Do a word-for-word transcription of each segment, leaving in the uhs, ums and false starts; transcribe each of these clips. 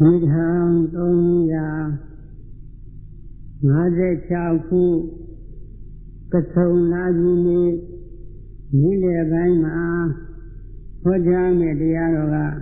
Một tháng đông ya ngã dễ chào khu Cất sâu na dì nì Nì lệ bái mà Hô trang mẹ tìa rô gà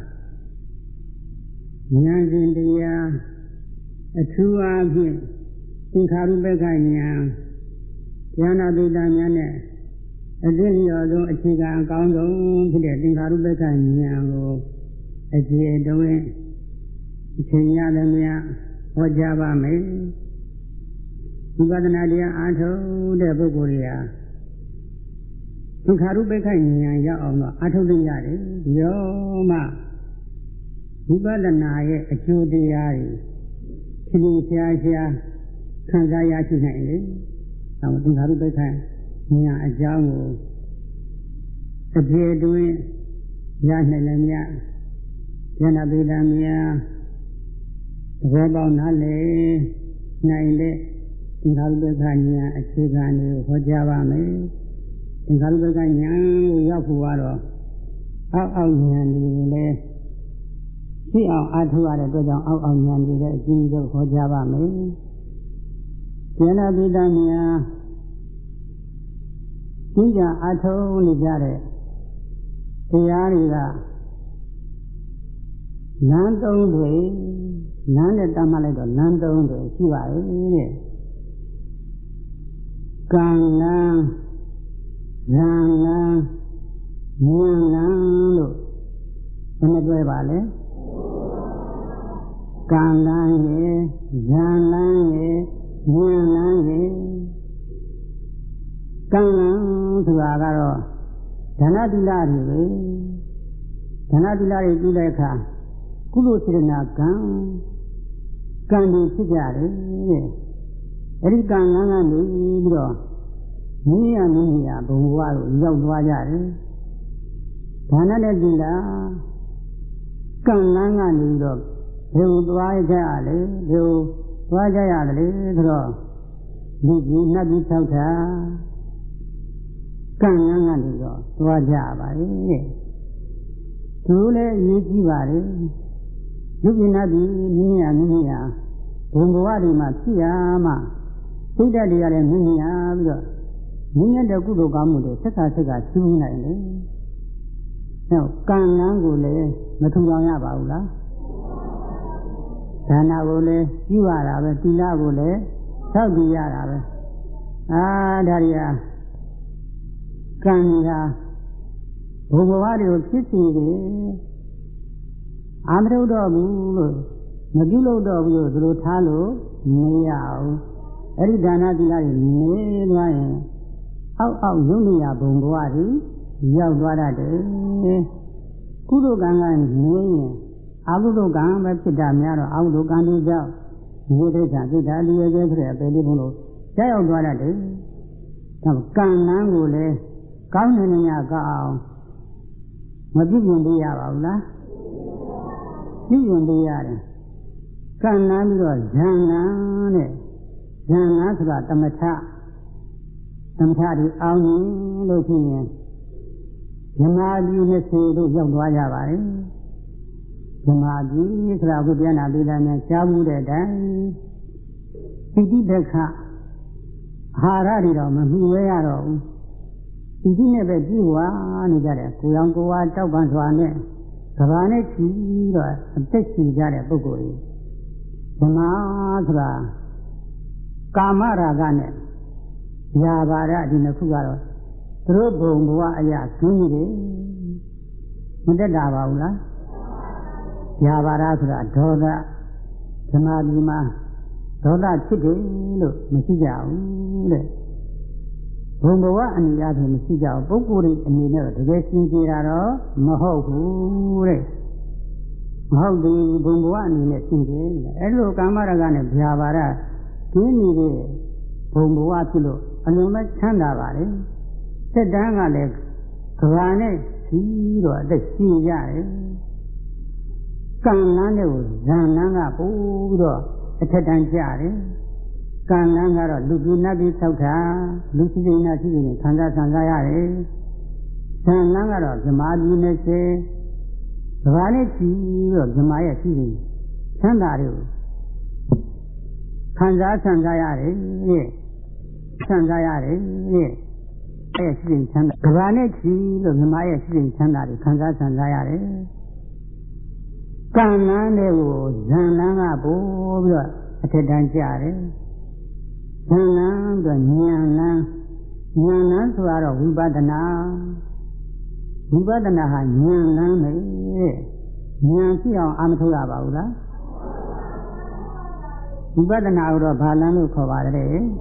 Nhàn dìn tìa A thư á phì Tinh khá rú bê khai nhàn Yá na tì ta nhàn nè A tinh yô dung a chì gà cao dung Phì đế tinh khá rú bê khai nhàn gô A chì ê đông ê Chì nhà tâm yá Hô chá bá mê Vipādanaတရားအားထုတ်တဲ့ပုဂ္ဂိုလ်တွေကသင်္ခါရုပ္ပခဉာဏ်ရောက်အောင်တော့အားထုတ်လို့ရတယ်ဒီတော့မှဝိပဿနာရဲ့အကျိုးတရားတွေဖြည်းဖြည်းရှားရှားခံစားရရှိနိုင်တယ်။ဒါမှသင်္ခါရုပ္ပခဉာဏ်အကြောင်းကိုအပြေတွင်ရနိုင်လည်းမြတ်ဉာဏပိဒံမြတ်သဘောပေါက်နားလည်နိုင်တဲ့သင်္ခါရုပ္ပခဉာဏ်အခြေခံတွေကိုဟောကြားပါမယ်။သင်္ခါရုပ္ပခဉာဏ်ကိုရောက်ဖို့ကတော့အောက်အောက်ဉာဏ်တွေကိုလည်းသိအောင်အားထုတ်ရတဲ့အတွက်ကြောင့်အောက်အောက်ဉာဏ်တွေလည်းအကျဉ်းချုပ်ဟောကြားပါမယ်။ဉာဏပိတ္တမြာသိကြအားထုတ်နေကြတဲ့တရားတွေကလမ်းသုံးတွေလမ်းနဲ့တတ်မှတ်လိုက်တော့လမ်းသုံးတွေရှိပါရဲ့တဲ့ကံလန်းဉာဏ်လန်းဉာဏ်လန်းလို့ဘယ်နှတွဲပါလဲကံလန်းရဲ့ဉာဏ်လန်းရဲ့ဉာဏ်လန်းရဲ့ကံလန်းဆိုတာကတော့ဒါနသီလတွေပဲဒါနသီလတွေပြုတဲ့အခါကုသိုလ်စေတနာကံကံတွေဖြစ်ကြတယ်တဲ့အဲ့ဒီကံလန်းကနေပြီးတော့မိရမိရဘုံဘဝကိုရောက်သွားကြတယ်ဒါနနဲ့သီလကံလန်းကနေပြီးတော့ဘယ်လိုသွားကြရလဲဘယ်လိုသွားကြရတယ်လဲဆိုတော့လူကြီးနတ်ကြီး၆ဌာကံလန်းကနေတော့သွားကြပါလေတဲ့သူလည်းအရေးကြီးပါလေလူကြီးနတ်ကြီးမိရမိရဘုံဘဝတွေမှာဖြစ်ရမှစိတ်ဓာတ်တွေကလည်းမြင်ရပြီးတော့မြင်ရတဲ့ကုသိုလ်ကောင်းမှုတွေဆက်ခါဆက်ခါကျူးနိုင်တယ်။နောက်ကံလန်းကိုလည်းမထူထောင်ရပါဘူးလား။ဒါနကိုလည်းပြုရတာပဲသီလကိုလည်းသောက်တည်ရတာပဲ။အာဒါရီဟာကံကဘုံဘဝတွေကိုဖြစ်စီတယ်။အာမထုတ်တော့ဘူးလို့မပြုလို့တော့ဘူးလို့ဒီလိုထားလို့မရဘူး။အဲ့ဒီဒါနသီလတွေနေသွားရင်အောက်အောက်ယုံနေရဘုံဘဝကြီးရောက်သွားတတ်တယ်ကုသိုလ်ကံကနေရင်အကုသိုလ်ကံပဲဖြစ်တာများတော့အကုသိုလ်ကံတွေကြောင့်ဒီဒိဋ္ဌာစိတ်ဓာတ်လျက်ကျဲဆိုတဲ့အပေလေးဘုံလို့ကြောက်ရောက်သွားတတ်တယ်ဒါကံလန်းကိုလည်းကောင်းနေနေရကောင်းအောင်မပြုပြင်ပေးရပါဘူးလားပြုပြင်ပေးရတယ်ကံလန်းပြီးတော့ဉာဏ်လန်းတဲ့ဉာဏ်လန်းဆိုတာတမထသမထဒီအောင်ရင်လို့ဖြစ်ရင်ဓမ္မကြီးနှစ်ဆယ်တို့ရောက်သွားကြပါလေဓမ္မကြီးဆိုတာအခုပြန်လာပြည်သားများကြားမှုတဲ့အတိုင်းပိဋိဒခအာဟာရတွေတော့မမှီဝဲရတော့ဘူးပိဋိနဲ့ပဲကြည့်ဝါနေကြတယ်ကိုရောင်ကိုဝါတောက်ပန်စွာနဲ့ကဘာနဲ့ချီတော့အသက်ရှင်ကြတဲ့ပုဂ္ဂိုလ်ကြီးဓမ္မဆိုတာကာမရာဂနဲ့ယာဘာရဒီနှစ်ခုကတော့သူတို့ဘုံဘဝအရာကျင်းနေတယ်မတက်တာပါဘူးလားယာဘာရဆိုတာဒေါသဓမ္မဒီမှာဒေါသဖြစ်တယ်လို့မရှိကြဘူးတဲ့ဘုံဘဝအနေအထားမရှိကြဘူးပုဂ္ဂိုလ်တွေအနေနဲ့တကယ်ရှင်းကြတာတော့မဟုတ်ဘူးတဲ့မဟုတ်ဘူးဘုံဘဝအနေနဲ့ရှင်းကြတယ်အဲ့လိုကာမရာဂနဲ့ယာဘာရကျင်းနေတဲ့ဘုံဘဝဖြစ်လို့အလုံးမဲ့ချမ်းသာပါလေစက်တန်းကလည်းကဘာနဲ့ကြီးတော့အသက်ရှင်ကြတယ်ကံလန်းတဲ့ကိုဇန်လန်းကပို့ပြီးတော့အထက်တန်းကြတယ်ကံလန်းကတော့လူကြီးနတ်ကြီးဆောက်တာလူစီစိနာရှိနေခံစားခံစားရတယ်ဇန်လန်းကတော့ဇမားကြီးနဲ့ဆဲကဘာနဲ့ကြီးတော့ဇမားရဲ့ရှိနေချမ်းသာတွေကိုခံစားဆန်းစားရတယ်တဲ့ဆန်းစားရတယ်တဲ့အဲ့ရှိရင်ချမ်းသာကဘာနဲ့ချီလို့မြမရဲ့ရှိရင်ချမ်းသာတွေခံစားဆန်းစားရတယ်ကံလန်းတွေကိုဇန်လန်းကပို့ပြီးတော့အထက်တန်းကြတယ်ဇန်လန်းဆိုဉာဏ်လန်းဉာဏ်လန်းဆိုတော့ဝိပဿနာဝိပဿနာဟာဉာဏ်လန်းပဲတဲ့ဉာဏ်ရှိအောင်အာမထုတ်ရပါဘူးလားဝိပဿနာကိုတော့ဘာလန်းလို့ခေါ်ပါတယ်ဉာဏ်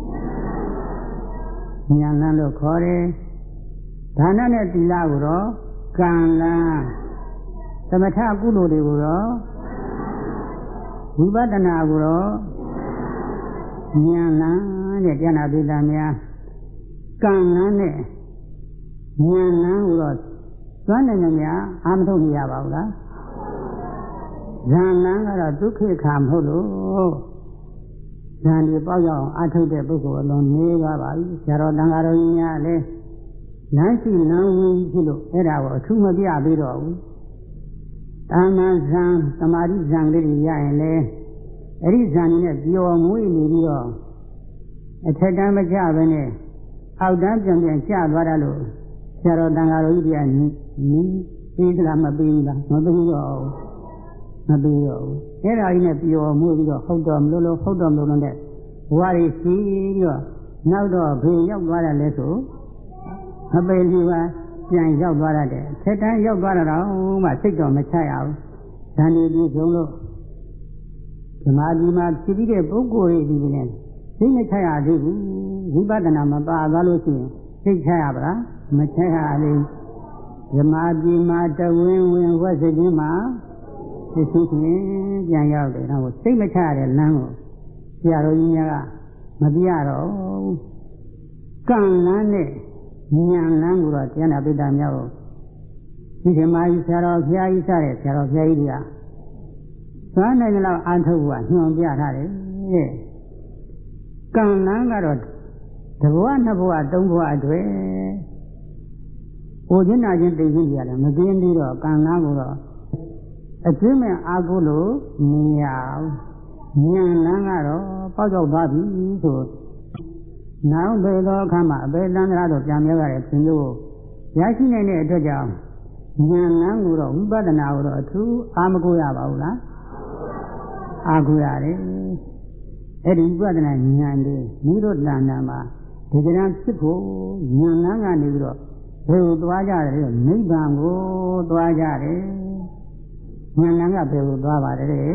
လန်းလို့ခေါ်တယ်ဒါနနဲ့သီလကိုတော့ကံလန်းသမထကုသိုလ်တွေကိုတော့ဝိပဿနာကိုတော့ဉာဏ်လန်းတဲ့ဉာဏပိဋကများကံလန်းနဲ့ဉာဏ်လန်းကိုတော့သွမ်းနိုင်ကြများအာမထုတ်ရပါဘူးလားဉာဏ်လန်းကတော့ဒုက္ခခါမဟုတ်လို့ဉာဏ်ဒီပေါ့ရအောင်အထုတ်တဲ့ပုဂ္ဂိုလ်အလုံးနေပါပါပြီဆရာတော်တန်ဃာတော်ကြီးများလည်းလမ်းရှိလမ်းဝင်ဖြစ်လို့အဲ့ဒါကိုအထူးမပြပေးတော့ဘူးတာမန်ဇံသမာဓိဇံလေးတွေရရင်လေအဲ့ဒီဇံနဲ့ပျော်မွေ့နေပြီးတော့အထက်တန်းမကြဘဲနဲ့အောက်တန်းပြန်ပြန်ကျသွားတာလို့ဆရာတော်တန်ဃာတော်ကြီးတွေကနီးနီးပြီးသလားမပြီးဘူးလားမပြီးတော့မပြီးတော့ဘူးအဲ့ဒါကြီးနဲ့ပျော်မွေ့ပြီးတော့ဟုတ်တော့မလို့လို့ဟုတ်တော့မလို့လို့နဲ့ဘဝကြီးရှိပြီးတော့နောက်တော့ဘေးရောက်သွားတယ်လဲဆိုမပယ်ဘူးပါပြန်ရောက်သွားတဲ့ထက်တန်းရောက်သွားတော့မှစိတ်တော့မချရဘူးဇန်ဒီပြီးဆုံးလို့ဓမ္မဒီမှာဖြစ်ပြီးတဲ့ပုဂ္ဂိုလ်တွေဒီနဲ့စိတ်မချရသေးဘူးဝိပဿနာမပါသွားလို့ရှိရင်စိတ်ချရပါလားမချရသေးဓမ္မဒီမှာတဝင်းဝင်ဝက်စိတ်ချင်းမှာသိသိချင်းပြန်ရောက်တယ်တော့စိတ်မချရတဲ့လမ်းကိုဆရာတော်ကြီးများကမပြရတော့ကံလန်းနဲ့ဉာဏ်လန်းကိုတော့ကျန်တာပိဋကများကိုဒီဓမ္မကြီးဆရာတော်ဘုရားကြီးစတဲ့ဆရာတော်ဘုရားကြီးတွေကသွားနိုင်တဲ့လောက်အားထုတ်ဖို့ကညွှန်ပြထားတယ်တဲ့ကံလန်းကတော့တဘဝနှစ်ဘဝသုံးဘဝအတွက်ဟိုချင်းနာချင်းသိချင်းကြတယ်မသိရင်ပြီးတော့ကံလန်းကိုတော့အကျဉ်းမဲ့အားကိုလို့မရဘူးဉာဏ်လန်းကတော့ပေါက်ရောက်သွားပြီဆိုနောက်ဘယ်သောအခါမှာအပေတန္တရာတို့ပြန်ပြောရတဲ့သင်တို့ရရှိနိုင်တဲ့အတွက်ကြောင့်ဉာဏ်လန်းကိုတော့ဝိပဿနာကိုတော့အထူးအားမကိုရပါဘူးလားအားကိုရတယ်အဲ့ဒီဝိပဿနာဉာဏ်လေးမိတို့တဏ္ဍာမှာဒီကံဖြစ်ဖို့ဉာဏ်လန်းကနေပြီးတော့ဘယ်ကိုသွားကြတယ်နိဗ္ဗာန်ကိုသွားကြတယ်ဉာဏ်လန်းကဘယ်ကိုသွားပါတယ်နိဗ္ဗာ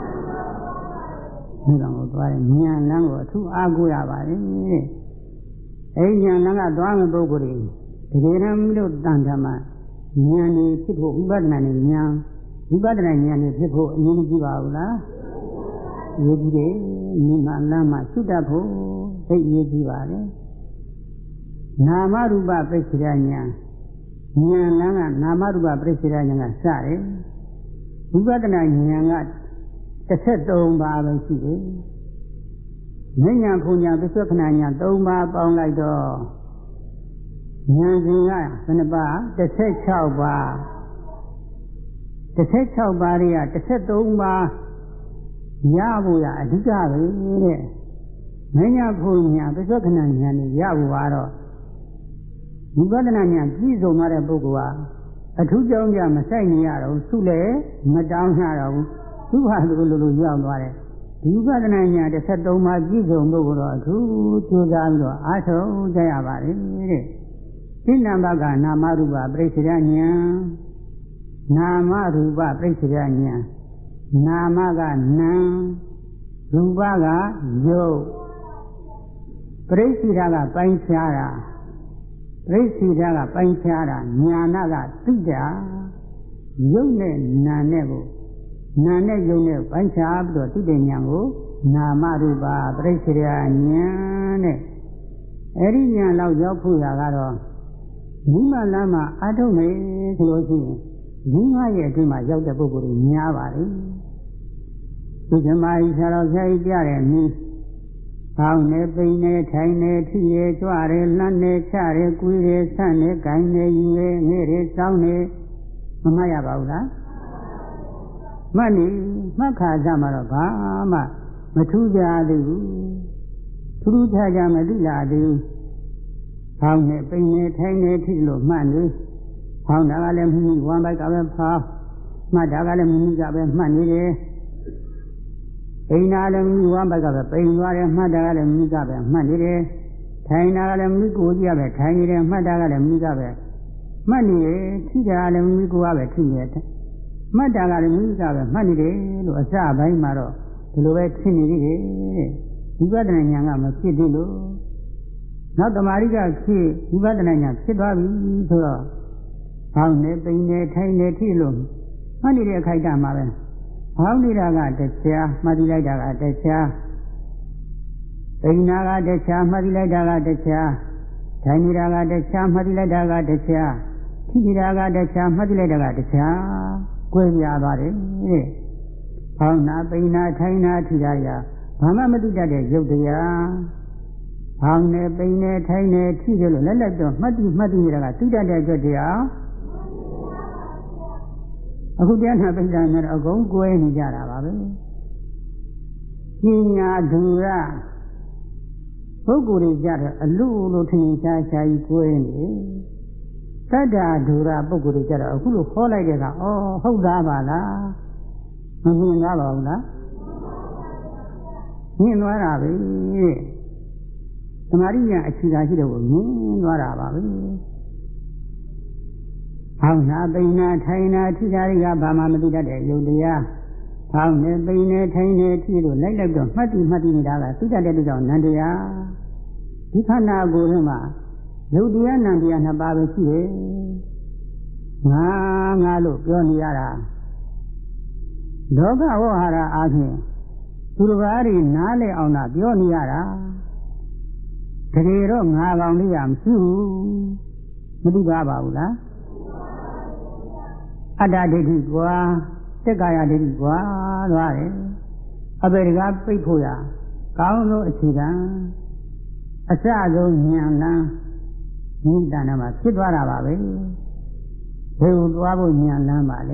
န်ကိုသွားတယ်ဉာဏ်လန်းကိုအထူးအားကိုရပါတယ်အဲ့ဒီဉာဏ်လန်းကသွားမယ့်ပုဂ္ဂိုလ်တွေဒီကံမိတို့တဏ္ဍာမှာဉာဏ်ကြီးဖြစ်ဖို့ဝိပဿနာနဲ့ဉာဏ်ဝိပဿနာဉာဏ်ကြီးဖြစ်ဖို့အရင်ကြည့်ပါဦးလားအရေးကြီးတယ်နိမလမ်းမှာသုတ္တဖို့သိအရေးကြီးပါလေနာမရူပပရိစ္ဆေဒဉာဏ်ဉာဏ်လမ်းကနာမရူပပရိစ္ဆေဒဉာဏ်ကစတယ်ဝိပဿနာဉာဏ်ကတစ်ဆက်သုံးပါပဲရှိတယ်ဉာဏ်ပူညာပစ္စုခဏဉာဏ်သုံးပါပေါင်းလိုက်တော့ဉာဏ်စဉ်ကဘယ်နှပါတစ်ဆက်၆ပါးတစ်ဆက်၆ပါးတွေကတစ်ဆက်သုံးပါးရဖို့ရအဓိကပဲတဲ့မညာဖုန်ညာပစ္စုခဏညာနေရဖို့ကတော့ဝိပဿနာညာပြည့်စုံသွားတဲ့ပုဂ္ဂိုလ်ကအထူးကြောင့်ကြမဆိုင်နေရတော့သူ့လည်းမတောင်းရတော့ဘူးသူ့ဟာသူလိုလိုရောက်သွားတယ်ဒီဝိပဿနာညာတစ်ဆက်သုံးပါးပြည့်စုံဖို့ကတော့အထူးကြိုးစားပြီးတော့အားထုတ်ကြရပါတယ်တဲ့သိနာဘကနာမရူပပရိစ္ဆေဒဉာဏ်နာမရူပပရိစ္ဆေဒဉာဏ်နာမကနာရူပကယုတ်ပရိစ္ဆေဒကပိုင်းခြားတာပရိစ္ဆေဒကပိုင်းခြားတာဉာဏကသိတာယုတ်နဲ့နာနဲ့ကိုနာနဲ့ယုတ်နဲ့ပိုင်းခြားပြီးတော့သိတဲ့ဉာဏ်ကိုနာမရူပပရိစ္ဆေဒဉာဏ်နဲ့အဲ့ဒီဉာဏ်လောက်ရောက်ဖို့ရကတော့ဒီမှလမ်းမှာအထုတ်နေဆိုလို့ရှိရင်ဒီငါရဲ့အတွင်းမှာရောက်တဲ့ပုဂ္ဂိုလ်တွေများပါလေဒီဓမ္မကြီးဆရာတော်ဆရာကြီးပြတဲ့နည်းပေါင်းနေပိန်နေထိုင်နေထိရကြွရဲလှမ်းနေချရဲကွေးရဲဆန့်နေဂိုင်းနေယူရဲငဲ့ရဲစောင်းနေမမှတ်ရပါဘူးလားမှတ်နေမှတ်ခါကြမှာတော့ဘာမှမထူးကြသေးဘူးထူးထူးခြားခြားမသိလာသေးဘူးဖောင်းနေပိန်နေထိုင်နေထိလို့မှတ်နေဖောင်းတာကလည်းမိမိဝမ်းပိုက်ကပဲဖောင်းမှတ်တာကလည်းမိမိကပဲမှတ်နေတယ်ပိန်တာလည်းမိမိဝမ်းပိုက်ကပဲပိန်သွားတယ်မှတ်တာကလည်းမိမိကပဲမှတ်နေတယ်ထိုင်တာကလည်းမိမိကိုယ်ကြီးကပဲထိုင်နေတယ်မှတ်တာကလည်းမိမိကပဲမှတ်နေတယ်ထိတာကလည်းမိမိကိုယ်ကပဲထိနေတယ်မှတ်တာကလည်းမိမိကပဲမှတ်နေတယ်လို့အစပိုင်းမှာတော့ဒီလိုပဲဖြစ်နေသေးတယ်ဝိပဿနာဉာဏ်ကမဖြစ်သေးလို့နောက်တမာရိကဖြစ်ဝိပဿနာဉာဏ်ဖြစ်သွားပြီဆိုတော့ဖောင်းနေပိန်နေထိုင်နေထိလို့မှတ်နေတဲ့အခိုက်အတန့်မှာပဲဖောင်းနေတာကတရားမှတ်လိုက်တာကတရားပိန်နာကတရားမှတ်လိုက်တာကတရားထိုင်နေတာကတရားမှတ်လိုက်တာကတရားထိနေတာကတရားမှတ်လိုက်တာကတရားကွဲပြားသွားတယ်တဲ့ဖောင်းနာပိန်နာထိုင်နာထိတာရဘာမှမသိတတ်တဲ့ရုပ်တရားဖောင်းနေပိန်နေထိုင်နေထိတယ်လို့လက်လက်တော့မှတ်တိမှတ်တိနေတာကသိတတ်တဲ့အတွက်တရားအခုတရားနာပိဋကနဲ့အကုန်ကွဲနေကြတာပါပဲပညာဒူရပုဂ္ဂိုလ်တွေကြတော့အလူလိုထင်ရှားရှားကြီးကွဲနေတတ္တာဒူရပုဂ္ဂိုလ်တွေကြတော့အခုလိုခေါ်လိုက်တဲ့ကဩဟုတ်သားပါလားမမြင်သားပါဘူးလားမြင်သွားတာပဲသမာဓိဉာဏ်အခြေခံရှိတဲ့ကိုမြင်သွားတာပါပဲဖောင်းနာပိန်နာထိုင်နာထိတာတွေကဘာမှမသိတတ်တဲ့ယုတ်တရားဖောင်းနေပိန်နေထိုင်နေထိလို့လိုက်လိုက်တော့မှတ်တိမှတ်တိနေတာကသိတတ်တဲ့လူကြောင့်နန္တရားဒီခန္ဓာကိုယ်ထဲမှာယုတ်တရားနန္တရားနှစ်ပါးပဲရှိတယ်ငါငါလို့ပြောနေရတာလောကဝဟာရအားဖြင့်သူတစ်ပါးတွေနားလည်အောင်သာပြောနေရတာတကယ်တော့ငါကောင်လေးကမရှိဘူးမသိပါပါဘူးလားအတ္တဒိဋ္ဌိကွာတက်ကာယဒိဋ္ဌိကွာသွားတယ်အပေတကားပိတ်ဖို့ရကောင်းဆုံးအခြေခံအစဆုံးဉာဏ်လမ်းမိတ္တနာမှာဖြစ်သွားတာပါပဲဘယ်ကိုသွားဖို့ဉာဏ်လမ်းပါလဲ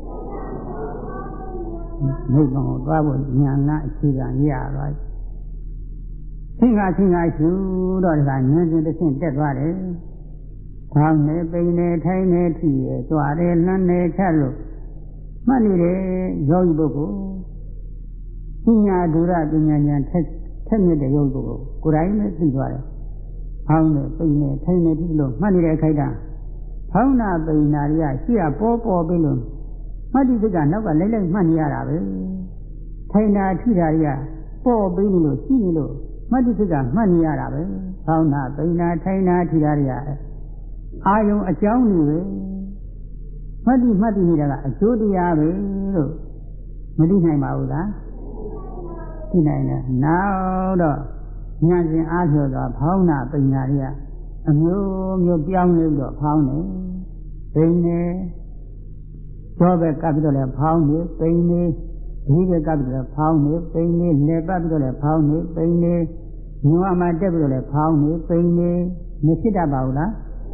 မိဘကိုသွားဖို့ဉာဏ်လမ်းအခြေခံရသွားတယ်သင်္ခါသင်္ခါရှုတော့ဒီကဉာဏ်စဉ်တစ်ဆင့်တက်သွားတယ်ဖောင်းနေပိန်နေထိုင်နေထိရကြွားတယ်လှမ်းနေချက်လို့မှတ်နေတယ်ယောဂီပုဂ္ဂိုလ်ပညာဒုရပညာဉာဏ်ထက်ထက်မြက်တဲ့ယောဂီပုဂ္ဂိုလ်ကိုယ်တိုင်လည်းသိသွားတယ်ဖောင်းနေပိန်နေထိုင်နေထိလို့မှတ်နေတဲ့အခိုက်အတန့်ဖောင်းနာပိန်နာတွေကရှိရပေါ်ပေါ်ပြီးလို့မှတ်တိစိတ်ကနောက်ကလိုက်လိုက်မှတ်နေရတာပဲထိုင်နာထိတာတွေကပေါ်ပြီးလို့ရှိနေလို့မှတ်တိစိတ်ကမှတ်နေရတာပဲဖောင်းနာပိန်နာထိုင်နာထိတာတွေကအာယုံအကြောင်းတွေပဲမှတ်တိမှတ်တိနေတာကအကျိုးတရားပဲလို့မသိနိုင်ပါဘူးလားသိနိုင်တယ်နောက်တော့ဉာဏ်ရှင်အားဖြင့်တော့ဖောင်းနာပိန်နာတွေကအမျိုးမျိုးပြောင်းနေပြီးတော့ဖောင်းနေပိန်နေကျောဘက်ကပ်ပြီးတော့လည်းဖောင်းနေပိန်နေဒီဘက်ကပ်ပြီးတော့ဖောင်းနေပိန်နေလက်ပတ်ပြီးတော့လည်းဖောင်းနေပိန်နေညွှန်မှတက်ပြီးတော့လည်းဖောင်းနေပိန်နေမဖြစ်တတ်ပါဘူးလား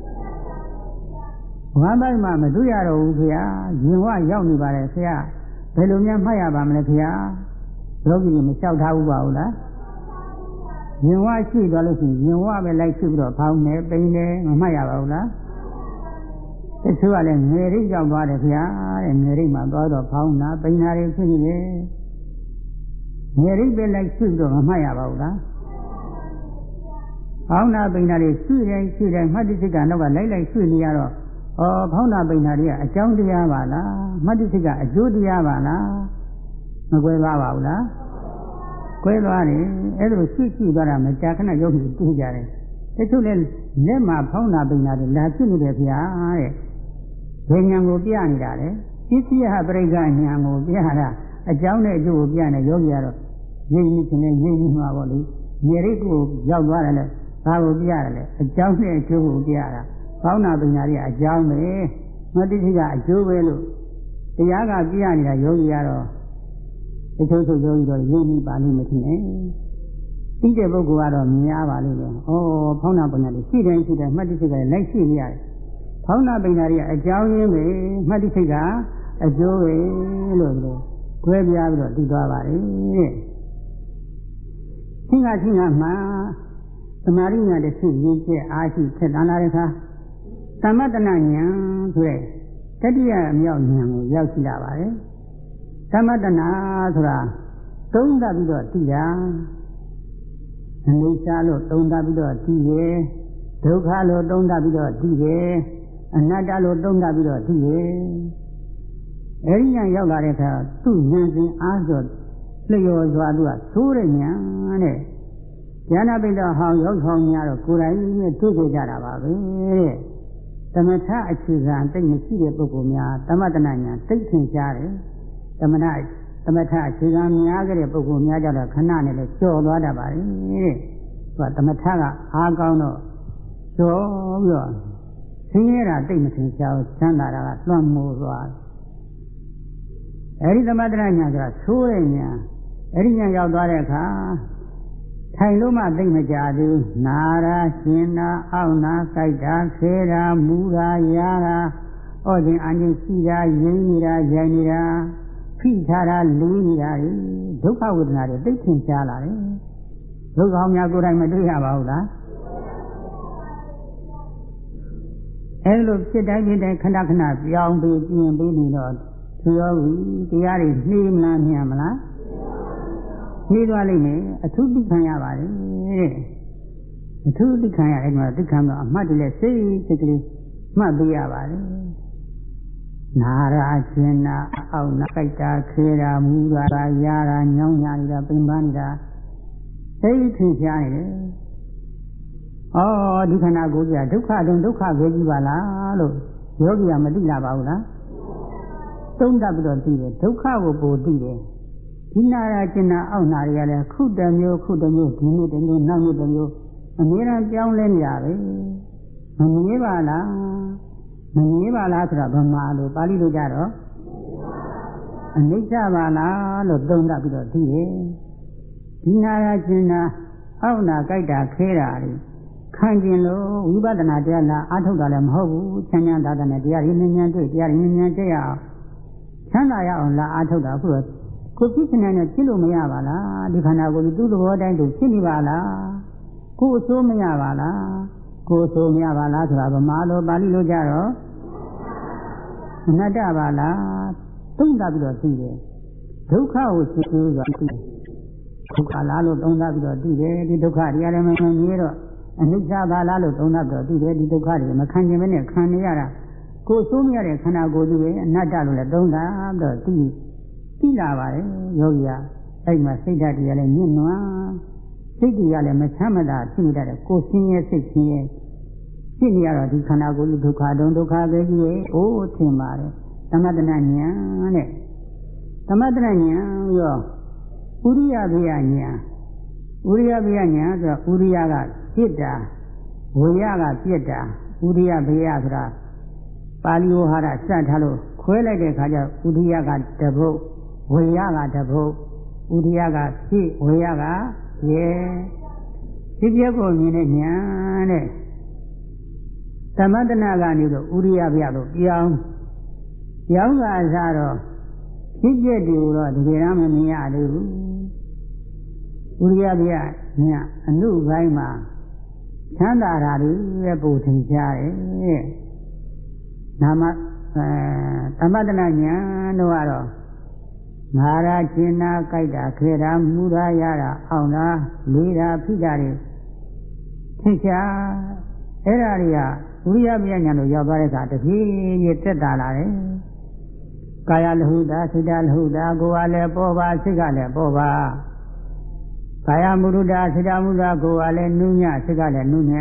ဝမ်းပိုင်းမှာမတွေ့ရတော့ဘူးခင်ဗျာရင်ဝရောက်နေပါတယ်ခင်ဗျာဘယ်လိုများမှတ်ရပါမလဲခင်ဗျာလောကီကြီးမလျှောက်ထားဘူးပါဘူးလားရင်ဝရှိသွားလို့ရှိရင်ရင်ဝပဲလိုက်ရှိပြီးတော့ဖောင်းနေပိန်နေမမှတ်ရပါဘူးလားတချို့ကလည်းငယ်ရိပ်ကြောက်သွားတယ်ခင်ဗျာတဲ့ငယ်ရိပ်မှာသွားတော့ဖောင်းနာပိန်နာတွေဖြစ်နေတယ်ငယ်ရိပ်ပဲလိုက်ရှိပြီးတော့မမှတ်ရပါဘူးလားဖောင်းနာပိန်နာတွေရှိတိုင်းရှိတိုင်းမှတ်တိစိတ်ကနောက်ကလိုက်လိုက်ရှိနေရတော့ဩဖောင်းနာပိန်နာတွေကအကြောင်းတရားပါလားမှတ်တိစိတ်ကအကျိုးတရားပါလားမကွဲသွားပါဘူးလားကွဲသွားတယ်အဲ့လိုရှိရှိသွားတာမကြာခဏရုပ်ကြီးတွေ့ကြတယ်တချို့လည်းလက်မှာဖောင်းနာပိန်နာတွေလာဖြစ်နေတယ်ဗျာတဲ့ဘယ်ဉာဏ်ကိုပြနေတာလဲပစ္စည်းဟပရိက္ခဉာဏ်ကိုပြတာအကြောင်းနဲ့အကျိုးကိုပြနေယောဂီကတော့ရင်းနှီးခြင်းနဲ့ရင်းနှီးမှာပေါ့လေမြေရိတ်ကိုရောက်သွားတယ်လေဘာကိုပြရတယ်လဲအကြောင်းနဲ့အကျိုးကိုပြရတာဖောင်းနာပိန်နာတွေကအကြောင်းပဲမတိတိကအကျိုးပဲလို့တရားကပြရနေတာယောဂီကတော့အချို့ချို့ယောဂီတော့ရင်းနှီးပါလိမ့်မယ်ထင်တယ်သိတဲ့ပုဂ္ဂိုလ်ကတော့မြင်ရပါလိမ့်မယ်။ဩဖောင်းနာပိန်နာတွေရှိတယ်ရှိတယ်မှတ်တိစိတ်ကလိုက်ရှိနေရတယ်။ဖောင်းနာပိန်နာတွေကအကြောင်းရင်းပဲမှတ်တိစိတ်ကအကျိုးပဲလို့ပြောကွဲပြားပြီးတော့သိသွားပါလေတဲ့ချင်းကချင်းကမှသမာဓိညာတစ်ခုရင်းကျက်အားရှိဖြစ်လာတဲ့အခါသမတနာဉာဏ်ဆိုတဲ့တတိယအမြောက်ဉာဏ်ကိုရောက်ရှိလာပါတယ်သမတနာဆိုတာသုံးသပ်ပြီးတော့သိတာအနိစ္စလို့သုံးသပ်ပြီးတော့သိတယ်ဒုက္ခလို့သုံးသပ်ပြီးတော့သိတယ်အနတ္တလို့သုံးသပ်ပြီးတော့သိတယ်အဲဒီဉာဏ်ရောက်လာတဲ့အခါသူ့ဉာဏ်စဉ်အားဆိုလျော်စွာသူကသိုးတဲ့ဉာဏ်တဲ့ဉာဏပိဋကဟောင်းရောက်ဟောင်းများတော့ကိုယ်တိုင်နဲ့တွေ့ကြကြတာပါပဲတဲ့သမထအခြေခံတိတ်မရှိတဲ့ပုဂ္ဂိုလ်များသမတနာဉာဏ်သိထင်ရှားတယ်သမထသမထအခြေခံများကြတဲ့ပုဂ္ဂိုလ်များကြတော့ခဏနဲ့လည်းကျော်သွားတတ်ပါလေတဲ့သူကသမထကအားကောင်းတော့ကျော်ပြီးတော့ဆင်းရဲတာတိတ်မထင်ရှားဘူးချမ်းသာတာကလွှမ်းမိုးသွားအဲဒီသမထဉာဏ်ဆိုတာသိုးတဲ့ဉာဏ်အဲဒီဉာဏ်ရောက်သွားတဲ့အခါထိုင်လို့မှသိမကြဘူးနာရာရှင်နာအောက်နာစိုက်တာခဲတာမူတာရာတာဩခြင်းအញ្ញရှိတာရင်းနေတာရိုင်နေတာဖိထားတာလေးနေတာဒုက္ခဝေဒနာတွေသိထင်ရှားလာတယ်ဒုက္ခအောင်များကိုယ်တိုင်မတွေ့ရပါဘူးလားအဲလိုဖြစ်တိုင်းဖြစ်တိုင်းခဏခဏပြောင်းပြီးပြင်းပြီးနေတော့သူရောတရားတွေနှေးမလားမြင်မလားနှေးသွားလိမ့်မယ်အထုတိခံရပါတယ်တဲ့အထုတိခံရအဲ့မှာတိခံတော့အမှတ်တည်းစိတ်စိတ်ကလေးမှတ်ပေးရပါတယ်နာရာရှင်နာအောက်နာကြိုက်တာခေတာမူတာရာတာညောင်းညာနေတာပင်ပန်းနေတာစိတ်ထင်ရှားနေတယ်ဩဒီခန္ဓာကိုယ်ကြီးကဒုက္ခတုံဒုက္ခပဲကြီးပါလားလို့ယောဂီကမသိလာပါဘူးလားသုံးတတ်ပြီးတော့သိတယ်ဒုက္ခကိုပိုသိတယ်ဒီနာရာကျင်နာအောက်နာတွေကလည်းခုတမျိုးခုတမျိုးဒီနေ့တမျိုးနောက်နေ့တမျိုးအများအားပြောင်းလဲနေရပဲမမြဲပါလားမမြဲပါလားဆိုတာဗမာလိုပါဠိလိုကြတော့အနိစ္စပါလားလို့သုံးတတ်ပြီးတော့သိတယ်ဒီနာရာကျင်နာအောက်နာကြိုက်တာခဲတာတွေခံကျင်လို့ဝိပဿနာတရားလာအားထုတ်တာလည်းမဟုတ်ဘူးချမ်းချမ်းသာသာနဲ့တရားရင်းဉာဏ်တွေ့တရားရင်းဉာဏ်တွေ့ရအောင်ချမ်းသာရအောင်လာအားထုတ်တာအခုတော့ကိုဖြစ်ချင်တဲ့နဲ့ဖြစ်လို့မရပါလားဒီခန္ဓာကိုယ်ကြီးသူ့သဘောတိုင်းသူဖြစ်နေပါလားကိုယ်အဆိုးမရပါလားကိုယ်အဆိုးမရပါလားဆိုတာဗမာလိုပါဠိလိုကြတော့အနတ္တပါလားသုံးသပ်ပြီးတော့သိတယ်ဒုက္ခကိုသိပြီးတော့သိတယ်ဒုက္ခလားလို့သုံးသပ်ပြီးတော့သိတယ်ဒီဒုက္ခတရားလည်းမမြင်တော့အနိစ္စပါလားလို့သုံးသပ်ပြီးတော့သိတယ်ဒီဒုက္ခတွေမခံကျင်မနဲ့ခံနေရတာကိုယ်ဆိုးမရတဲ့ခန္ဓာကိုယ်ကြီးပဲအနတ္တလို့လည်းသုံးသပ်ပြီးတော့သိသိလာပါတယ်ယောဂီကအဲ့မှာစိတ်ဓာတ်တွေကလည်းညှဉ်းနွမ်းစိတ်တွေကလည်းမချမ်းမသာဖြစ်နေတတ်တယ်ကိုယ်ဆင်းရဲစိတ်ဆင်းရဲဖြစ်နေရတော့ဒီခန္ဓာကိုယ်ဒုက္ခတုံဒုက္ခပဲကြီးရဲ့အိုးထင်ပါတယ်သမတနာဉာဏ်တဲ့သမတနာဉာဏ်ရောဥရိယဘေယဉာဏ်ဥရိယဘေယဉာဏ်ဆိုတာဥရိယကပြစ်တာဝေယကပြစ်တာဥရိယဘေယဆိုတာပါဠိဝဟာရစထားလို့ခွဲလိုက်တဲ့အခါကျဥရိယကတပုတ်ဝေယကတပုတ်ဥရိယကပြစ်ဝေယကရဲဖြစ်ပြကိုမြင်တဲ့ဉာဏ်တဲ့သမတနာကနေတော့ဥရိယဘေယကိုပြောင်းပြောင်းတာစားတော့ဖြစ်ပြတွေကိုတော့ဒီကရမမြင်ရသေးဘူးဥရိယဘေယညအနုပိုင်းမှာချမ်းသာတာတွေပဲပို့ထင်ရှားတယ်နာမအဲသမတနာဉာဏ်တို့ကတော့ငါရာကျင်နာကြိုက်တာခေတာမူရာရတာအောင်တာလေးတာဖိတာတွေထင်ရှားအဲ့ဒါတွေကဝိရိယပညာတို့ရောက်သွားတဲ့အခါတဖြည်းဖြည်းတက်တာလာတယ်ကာယလဟုတာစိတ္တလဟုတာကိုယ်ကလည်းပေါ်ပါစိတ်ကလည်းပေါ်ပါကာယမုဒ္ဒတာစိတ္တမုဒ္ဒကိုယ်ကလည်းနုညစိတ်ကလည်းနုည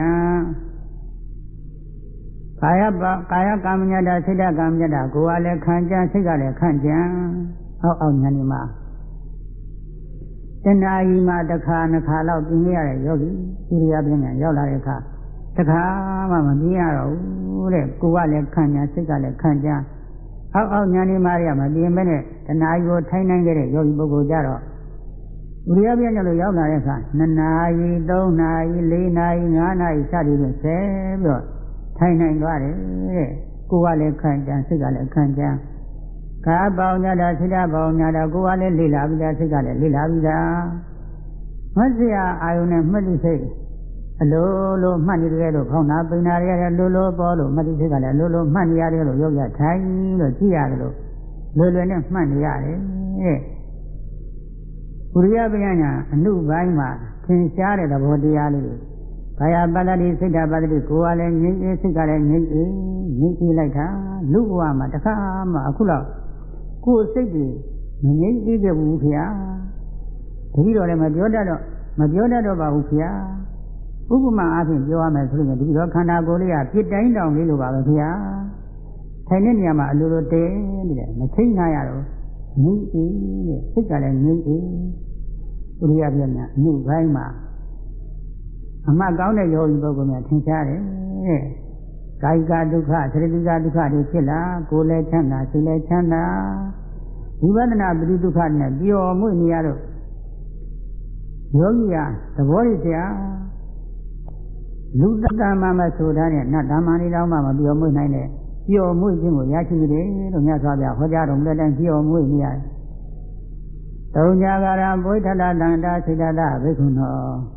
ကာယပကာယကာမညတာစိတ္တကာမညတာကိုယ်ကလည်းခံကြစိတ်ကလည်းခံကြအောက်အောက်ဉာဏ်ဒီမှာတဏှာကြီးမှာတစ်ခါနှစ်ခါလောက်ပြင်ရတဲ့ယောဂီဣရိယာပညာရောက်လာတဲ့အခါတစ်ခါမှမပြင်ရတော့ဘူးတဲ့ကိုယ်ကလည်းခံကြစိတ်ကလည်းခံကြအောက်အောက်ဉာဏ်ဒီမှာရမပြင်မဲနဲ့တဏှာကြီးကိုထိုင်နိုင်ခဲ့တဲ့ယောဂီပုဂ္ဂိုလ်ကြတော့ဣရိယာပညာလို့ရောက်လာတဲ့အခါနှစ်နာရီသုံးနာရီလေးနာရီငါးနာရီစသည်ဖြင့်ဆဲပြီးတော့ထိုင်နိုင်သွားတယ်တဲ့ကိုယ်ကလည်းခံကြစိတ်ကလည်းခံကြကာပေါင်းညာတာစိတ်ပေါင်းညာတာကိုယ်ကလည်းလေ့လာပြီးသားစိတ်ကလည်းလေ့လာပြီးသားမှတ်စရာအာယုန်နဲ့မှတ်သိစိတ်အလိုလိုမှတ်နေတယ်လို့ခေါင်းနာပိန်နာရတယ်လိုလိုပေါ်လို့မှတ်သိစိတ်ကလည်းလိုလိုမှတ်နေရတယ်လို့ယောဂထိုင်လို့ကြည့်ရတယ်လို့လွယ်လွယ်နဲ့မှတ်နေရတယ်တဲ့ပုရိယပညာအနုပိုင်းမှာသင်ရှားတဲ့သဘောတရားလေးကာယပတ္တိစိတ်ဓာပတ္တိကိုယ်ကလည်းငြိမ့်အေးစိတ်ကလည်းငြိမ့်အေးငြိမ့်အေးလိုက်တာလူဘဝမှာတစ်ခါမှအခုလောက်ကိုယ်စိတ်ကြီးမငြိမ့်အေးခဲ့ဘူးခင်ဗျာတတိတော်လည်းမပြောတတ်တော့မပြောတတ်တော့ပါဘူးခင်ဗျာဥပမာအားဖြင့်ပြောရမယ်ဆိုရင်တတိတော်ခန္ဓာကိုယ်လေးကပြစ်တိုင်းတောင်လေးလိုပါပဲခင်ဗျာထိုင်တဲ့နေရာမှာအလိုလိုတဲနေတယ်မချိနိုင်ရတော့ငြိမ့်အေးတဲ့စိတ်ကလည်းငြိမ့်အေးဥရိယပြညာအမှုပိုင်းမှာအမှတ်ကောင်းတဲ့ယောဂီပုဂ္ဂိုလ်များထင်ရှားတယ်တဲ့ကာယကဒုက္ခသရတိကဒုက္ခတွေဖြစ်လာကိုယ်လည်းချမ်းသာစိတ်လည်းချမ်းသာဝိပဿနာပရိဒုက္ခနဲ့ပျော်မွေ့နေရတော့ယောဂီဟာသဘောရည်ဆရာလူတ္တမမဆိုတာနဲ့နတ်ဓမ္မနေတော့မှမပျော်မွေ့နိုင်တဲ့ပျော်မွေ့ခြင်းကိုရရှိနေတယ်လို့မြတ်စွာဘုရားဟောကြားတော်မူတဲ့တိုင်းပျော်မွေ့နေရတယ်တုံညာကာရဘုဒ္ဓတတန္တာစိတ္တဘိက္ခုနော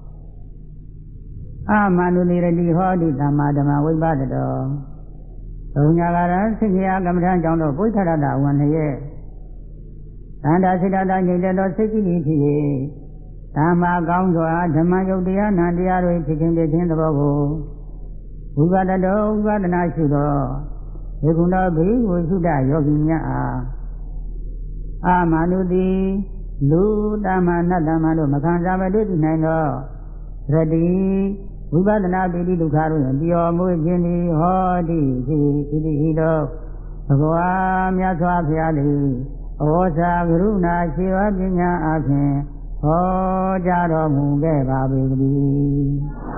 အာမနုနိရတိဟောတိသမ္မာဓမ္မဝိပဿတောတုံညာကာရစိက္ခာကမ္မထံကြောင့်တော့ဘုဒ္ဓတတဝန်ရဲ့တန္တာစိတ္တညိတဲ့သောစိတ်ကြည်ဖြစ်၏ဓမ္မကောင်းစွာဓမ္မယုတ်တရားနာတရားတွေဖြစ်ခြင်းဖြစ်ခြင်းသဘောကိုဝိပဿတောဝိပဿနာရှုသောဘိက္ခုနောဘိက္ခုသုဒ္ဓယောဂီများအားအာမနုတိလူတမနတ်တမတို့မခံစားမတွေ့နိုင်တော့ရတိဝိပဿနာပိဋိဒုက္ခတို့ပျော်မွေ့ခြင်းသည်ဟောတိရှိဣတိဟိတောဘဂဝါမြတ်စွာဘုရားသည်ဩဇာကရုဏာရှိဝပညာအဖြင့်ဟောကြားတော်မူခဲ့ပါပေတည်း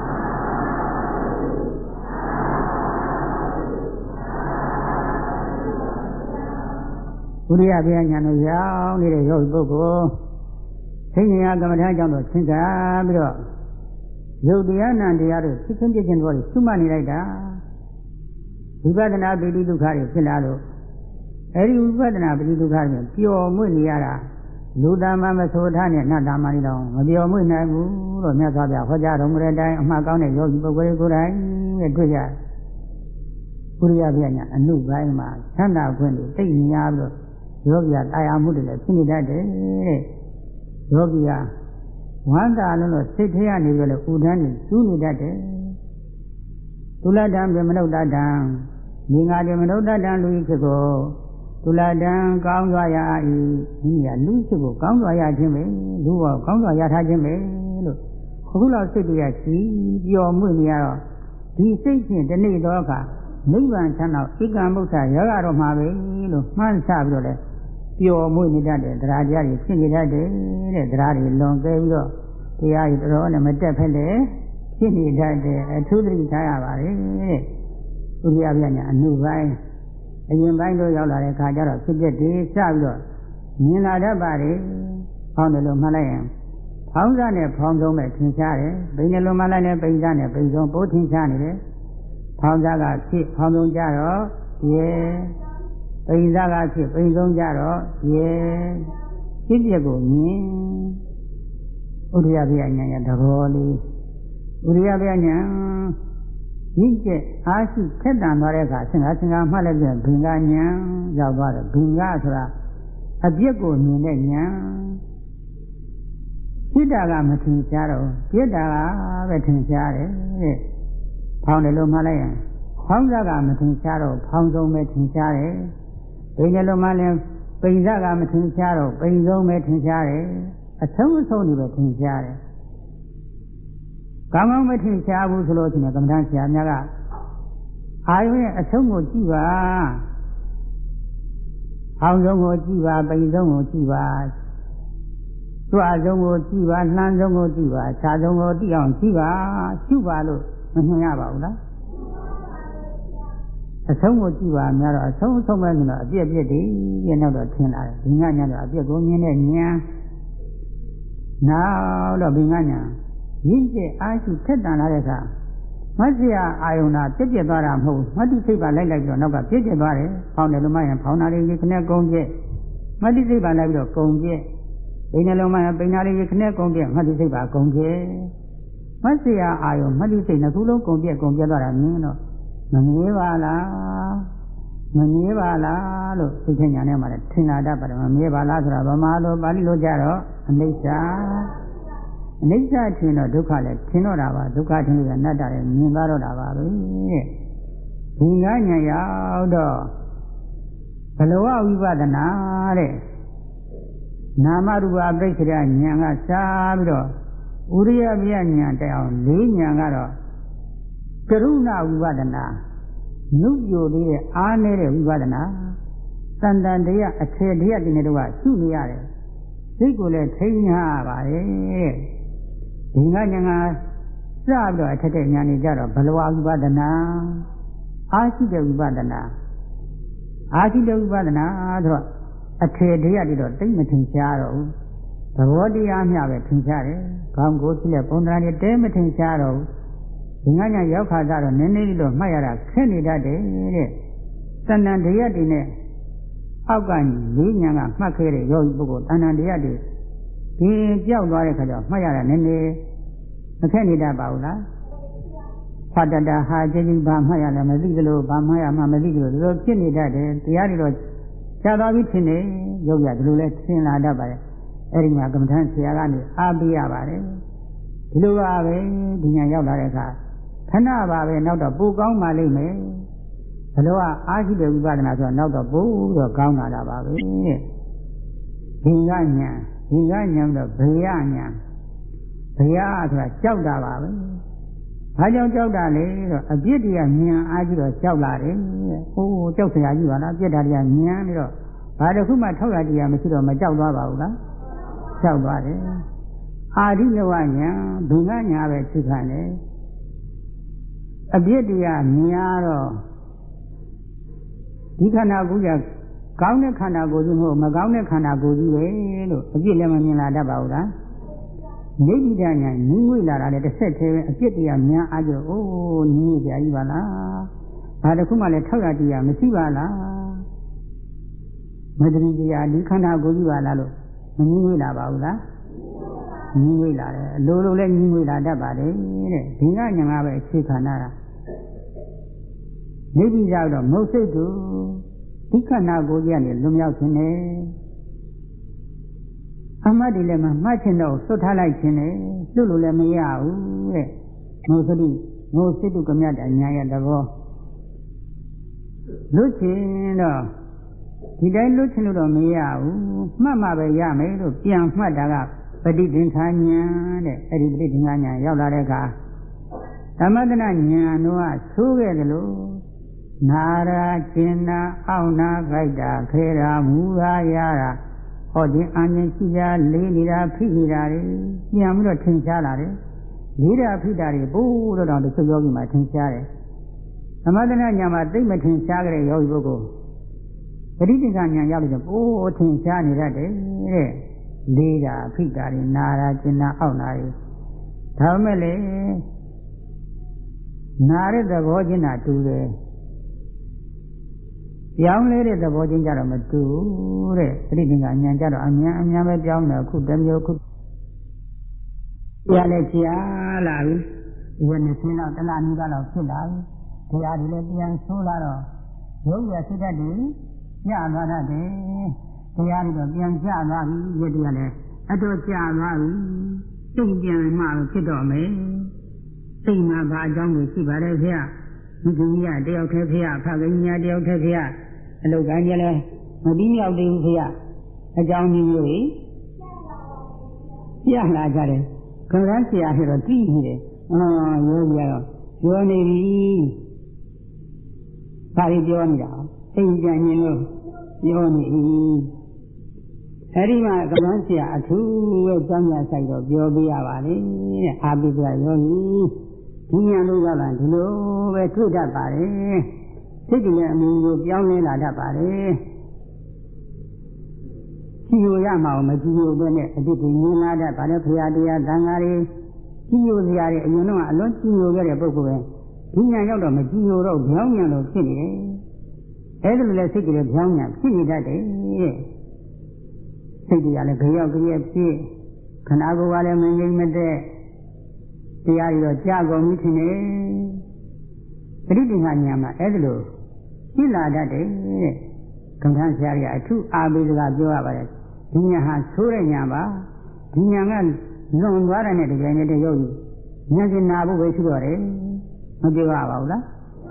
ဘုရားဗျာညာတို့ရောက်နေတဲ့ယောဂီပုဂ္ဂိုလ်သိဉ္ဇာကမ္မထာကြောင့်တော့သင်္ကာပြီးတော့ယုတ်တရားနာတရားတို့သိချင်းပြချင်းတို့သုမနေလိုက်တာဝိပဿနာပိဋိဒုက္ခတွေဖြစ်လာလို့အဲဒီဝိပဿနာပိဋိဒုက္ခတွေပျော်မွေ့နေရတာလူသားမမဆိုထားနဲ့နတ်သားမနေတော့မပျော်မွေ့နိုင်ဘူးလို့မြတ်စွာဘုရားဟောကြားတော်မူတဲ့အတိုင်းအမှားကောင်းတဲ့ယောဂီပုဂ္ဂိုလ်ကိုယ်တိုင်နဲ့တွေ့ကြပုရိယဗျာညာအနုပိုင်းမှာချမ်းသာခွင့်တွေသိနေရပြီးတော့ယောဂီကတရားမှုတွေလည်းဖြစ်နေတတ်တယ်တဲ့ယောဂီကဝမ်းသာလို့လို့စိတ်ထဲကနေပြီးတော့ဥဒန်းနေကျူးနေတတ်တယ်သုလတံပြမနုဿတံမိငါပြမနုဿတံလူဤဖြစ်ကိုသုလတံကောင်းစွာရ၏ဒီကလူဖြစ်ကိုကောင်းစွာရခြင်းပဲလူဘောကောင်းစွာရထားခြင်းပဲလို့အခုလောက်စိတ်တွေကကြီးပျော်မွေ့နေရတော့ဒီစိတ်ဖြင့်ဒီနေ့တော့ကနိဗ္ဗာန်ချမ်းသာဧကမုဋ္ဌရရတော်မှာပဲလို့မှန်းဆပြီးတော့လေပျော်မွေ့နေတတ်တယ်တရားတရားတွေဖြစ်နေတတ်တယ်တဲ့တရားတွေလွန်ကဲပြီးတော့တရားတွေတော်တော်နဲ့မတက်ဖက်လေဖြစ်နေတတ်တယ်အထူးသတိထားရပါတယ်တဲ့ဥရိယဗျာညာအနုပိုင်းအရင်ပိုင်းတို့ရောက်လာတဲ့အခါကျတော့ဖြစ်ဖြစ်တွေစပြီးတော့မြင်လာတတ်ပါတယ်ဖောင်းတယ်လို့မှတ်လိုက်ရင်ဖောင်းစားနဲ့ဖောင်းဆုံးပဲထင်ရှားတယ်ပိန်တယ်လို့မှတ်လိုက်ရင်ပိန်စားနဲ့ပိန်ဆုံးပိုးထင်ရှားနေတယ်ဖောင်းစားကဖြစ်ဖောင်းဆုံးကြတော့ရေပိန်စားကဖြစ်ပိန်ဆုံးကြတော့ရေဖြစ်ပြကိုမြင်ဥရိယဗျာညာရဲ့သဘောလေးဥရိယဗျာညာရင့်ကျက်အားရှိခက်တန်သွားတဲ့အခါဆင်္ဃာဆင်္ဃာမှတ်လိုက်ပြန်ဘင်္ဂညာရောက်သွားတယ်ဘင်္ဂဆိုတာအပြစ်ကိုမြင်တဲ့ညာပြစ်တာကမထင်ရှားတော့ပြစ်တာကပဲထင်ရှားတယ်တဲ့ဖောင်းတယ်လို့မှတ်လိုက်ရင်ဖောင်းစားကမထင်ရှားတော့ဖောင်းဆုံးပဲထင်ရှားတယ်ပိန်တယ်လို့မှတ်ရင်ပိန်စားကမထင်ရှားတော့ပိန်ဆုံးပဲထင်ရှားတယ်အဆုံးအဆုံးတွေပဲထင်ရှားတယ်ကောင်းကောင်းမထင်ရှားဘူးဆိုလို့ရှိရင်ကမ္မဋ္ဌာန်းဆရာများကအာယုရဲ့အဆုံးကိုကြည့်ပါအောင်းဆုံးကိုကြည့်ပါပိန်ဆုံးကိုကြည့်ပါတွားဆုံးကိုကြည့်ပါလှမ်းဆုံးကိုကြည့်ပါခြားဆုံးကိုသိအောင်ကြည့်ပါရှုပါလို့မမြင်ရပါဘူးလားအဆုံးကိုကြည့်ပါများတော့အဆုံးအဆုံးပဲဆိုတော့အပြည့်အပြည့်တည်းပြည့်နောက်တော့ထင်လာတယ်ဒီညညတော့အပြည့်ကိုမြင်တဲ့ဉာဏ်နောက်တော့ဘင်္ဂညာရင့်ကျက်အားရှိထက်တန်လာတဲ့အခါမတ်စီယာအာယုနာပြည့်ပြည့်သွားတာမဟုတ်မတ္တိစိတ်ပါလိုက်လိုက်ပြီးတော့နောက်ကပြည့်ပြည့်သွားတယ်ဖောင်းတယ်လို့မှရင်ဖောင်းတာလေးရခနဲ့ကုန်းပြည့်မတ္တိစိတ်ပါလိုက်ပြီးတော့ကုန်းပြည့်ပိန်တယ်လို့မှရင်ပိန်တာလေးရခနဲ့ကုန်းပြည့်မတ္တိစိတ်ပါကုန်းပြည့်မတ်စီယာအာယုမတ္တိစိတ်နှစ်ခုလုံးကုန်းပြည့်ကုန်းပြည့်သွားတာမြင်တော့မမြဲပါလားမမြဲပါလားလို့သိချင်ညာနဲ့မှလည်းထင်လာတတ်ပါတယ်မမြဲပါလားဆိုတာဗမာလိုပါဠိလိုကြတော့အနိစ္စအနိစ္စထင်တော့ဒုက္ခလည်းထင်တော့တာပါဒုက္ခထင်လို့ရအနတ္တလည်းမြင်သွားတော့တာပါပဲတဲ့ဒီငါညာရောက်တော့ဘလဝဝိပဿနာတဲ့နာမရူပပရိစ္ဆေဒဉာဏ်ကစားပြီးတော့ဥရိယပြဉာဏ်တက်အောင်လေးဉာဏ်ကတော့ကရုဏဝိပဿနာနုပြိုလေးရဲ့အားနေတဲ့ဝိပဿနာတန်တန်တရားအထေတရားတင်တဲ့တော့ရှုနေရတယ်စိတ်ကိုလည်းထိန်းရပါတယ်ဒီငါညာကစပြီးတော့အထက်တဲ့ညာနေကြတော့ဘလဝဝိပဿနာအာရှိတဲ့ဝိပဿနာအာရှိတဲ့ဝိပဿနာဆိုတော့အထေတရားတွေတော့တိတ်မထင်ရှားတော့ဘူးသဘောတရားမျှပဲထင်ရှားတယ်ခေါင်းကိုယ်ကြည့်တဲ့ပုံသဏ္ဍာန်တွေတဲမထင်ရှားတော့ဘူးဒီငါညာရောက်ခါကြတော့နည်းနည်းလေးတော့မှတ်ရတာခက်နေတတ်တယ်တဲ့တဏ္ဍန်တရားတွေနဲ့အောက်ကလေးညာကမှတ်ခဲ့တဲ့ယောဂီပုဂ္ဂိုလ်တဏ္ဍန်တရားတွေဒီကြောက်သွားတဲ့ခါကျတော့မှတ်ရတာနည်းနည်းမခက်နေတတ်ပါဘူးလားဖတ်တတာဟာချင်းချင်းဘာမှတ်ရလဲမသိသလိုဘာမှတ်ရမှမသိသလိုဒီလိုဖြစ်နေတတ်တယ်တရားတွေတော့ကြာသွားပြီထင်တယ်ယောဂီကဒီလိုလဲထင်လာတတ်ပါတယ်အဲ့ဒီမှာကမ္မထမ်းဆရာကနေအားပေးရပါတယ်ဒီလိုပါပဲဒီညာရောက်လာတဲ့အခါခဏပါပဲနောက်တော့ပိုကောင်းပါလိမ့်မယ်ဘလို့ကအာရှိတဲ့ဝိပဿနာဆိုတော့နောက်တော့ပိုတော့ကောင်းလာတာပါပဲတဲ့ဒီကညာဒီကညာတော့ဘယညာဘယဆိုတာကြောက်တာပါပဲဘာကြောင့်ကြောက်တာလဲတော့အပြစ်တရားဉာဏ်အားကြီးတော့ကြောက်လာတယ်တဲ့ဟိုးကြောက်စရာကြီးပါလားအပြစ်တရားဉာဏ်ပြီးတော့ဘာတစ်ခုမှထောက်ရတရားမရှိတော့မကြောက်သွားပါဘူးလားကြောက်သွားတယ်အာရိယဝညာဒုက္ခညာပဲသိခံတယ်အပြစ်တရားများတော့ဒီခန္ဓာကိုယ်ကကောင်းတဲ့ခန္ဓာကိုယ်ကြီးမဟုတ်မကောင်းတဲ့ခန္ဓာကိုယ်ကြီးပဲလို့အပြစ်လည်းမမြင်လာတတ်ပါဘူးလားနိဗ္ဗိဒညာညီငွေလာတာလည်းတစ်ဆက်တည်းပဲအပြစ်တရားများအားကြောအိုးညီကြကြီးပါလားဘာတစ်ခုမှလည်းထောက်ရတရားမရှိပါလားမတ္တိတရားဒီခန္ဓာကိုယ်ကြီးပါလားလို့မညီငွေလာပါဘူးလားညီငွေလာတယ်အလိုလိုလည်းညီငွေလာတတ်ပါတယ်တဲ့ဒီကညာကပဲအခြေခံတာနိဗ္ဗိဒတော့မဟုတ်စိတ်သူဒီခန္ဓာကိုယ်ကြီးကနေလွန်မြောက်ခြင်းနဲ့အမှတ်တွေလည်းမမှတ်ခြင်းတော့သွတ်ထားလိုက်ခြင်းနဲ့လွတ်လို့လည်းမရဘူးတဲ့ငိုစတိငိုစိတ်တုကမြတ်အညာရဲ့သဘောလွတ်ခြင်းတော့ဒီတိုင်းလွတ်ခြင်းလို့တော့မရဘူးမှတ်မှပဲရမယ်လို့ပြန်မှတ်တာကပဋိသင်္ခာဉာဏ်တဲ့အဲ့ဒီပဋိသင်္ခာဉာဏ်ရောက်လာတဲ့အခါသမထနာဉာဏ်တို့ကသိုးခဲ့တယ်လို့နာရာကျင်နာအောက်နာခိုက်တာခဲရာမူရာရတာဟောဒီအញ្ញင်ရှိကြလေးနေတာဖိနေတာတွေပြန်ပြီးတော့ထင်ရှားလာတယ်လေးတာဖိတာတွေပို့တော့တောင်တချို့ယောဂီမှာထင်ရှားတယ်သမထနာဉာဏ်မှာသိမထင်ရှားကြတဲ့ယောဂီပုဂ္ဂိုလ်ပဋိသင်္ခာဉာဏ်ရောက်လို့ပို့ထင်ရှားနေတတ်တယ်တဲ့လေးတာဖိတာတွေနာရာကျင်နာအောက်နာတွေဒါပေမဲ့လေနာတဲ့သဘောချင်းတာတူတယ်ပြောင်းလဲတဲ့သဘောချင်းကြတော့မတူဘူးတဲ့ပဋိသင်္ခာဉာဏ်ကြတော့အမြန်အမြန်ပဲပြောင်းတယ်အခုတစ်မျိုးခုတရားလည်းကြာလာပြီဒီကနေ့ဆင်းတော့တလားနီးပါးလောက်ဖြစ်လာပြီတရားတွေလည်းပြန်ဆိုးလာတော့ရုပ်ရစိတ်ဓာတ်တွေညသွားတတ်တယ်တရားတွေတော့ပြန်ကျသွားပြီရတရားလည်းအတော့ကျသွားပြီစိတ်ပြန်မှဖြစ်တော့မယ်စိတ်မှာဘာအကြောင်းကိုရှိပါလဲဖေရမိခင်ကြီးကတယောက်တည်းဖေရဖခင်ကြီးကတယောက်တည်းဖေရအလုတ်ကံကြလဲမပြီးမြောက်သေးဘူးဖေရအကြောင်းမျိုးကြီးပြလာကြတယ်ကံကန်းဆရာဆိုတော့သိနေတယ်အာရိုးပြတော့ပြောနေပြီဘာတွေပြောနေတာအိမ်ပြန်ရင်လို့ပြောနေပြီအဲဒီမှာကံကန်းဆရာအထူးရဲ့ကြောင်းရဆိုင်တော့ပြောပြရပါလေတဲ့အာပိပြယောဂီဒီညာလို့ကလည်းဒီလိုပဲထုတ်တတ်ပါတယ်စိတ်ကြီးရဲ့အမှုကိုပြောင်းလဲလာတတ်ပါတယ်ကြည့်ရမှာမကြည့်ရတဲ့နဲ့အတိတ်ကမြင်လာတတ်ပါတယ်ဖရာတရားသံဃာတွေကြည့်ရစရာတွေအရင်တော့အလွန်ကြည့်ရခဲ့တဲ့ပုဂ္ဂိုလ်ပဲဒီညာရောက်တော့မကြည့်လို့တော့ဗျောင်းညာလို့ဖြစ်နေတယ်အဲ့ဒါလည်းစိတ်ကလေးဗျောင်းညာဖြစ်နေတတ်တယ်တဲ့စိတ်တွေကလည်းကြောက်ကြရဖြစ်ခန္ဓာကိုယ်ကလည်းမငြိမ်မသက်တရားရတော့ကြာကုန်ပြီထင်တယ်ပရိဒီငါညာမှာအဲ့ဒါလို့ရှိလာတတ်တယ်တဲ့ကမ္ဘာဆရာကြီးအထုအားပေးစကားပြောရပါတယ်ဒီညာဟာဆိုးတဲ့ညာပါဒီညာကလွန်သွားတဲ့နဲ့တကယ်နဲ့တရုပ်ညာကျင်နာဖို့ပဲရှိတော့တယ်မပြောရပါဘူးလား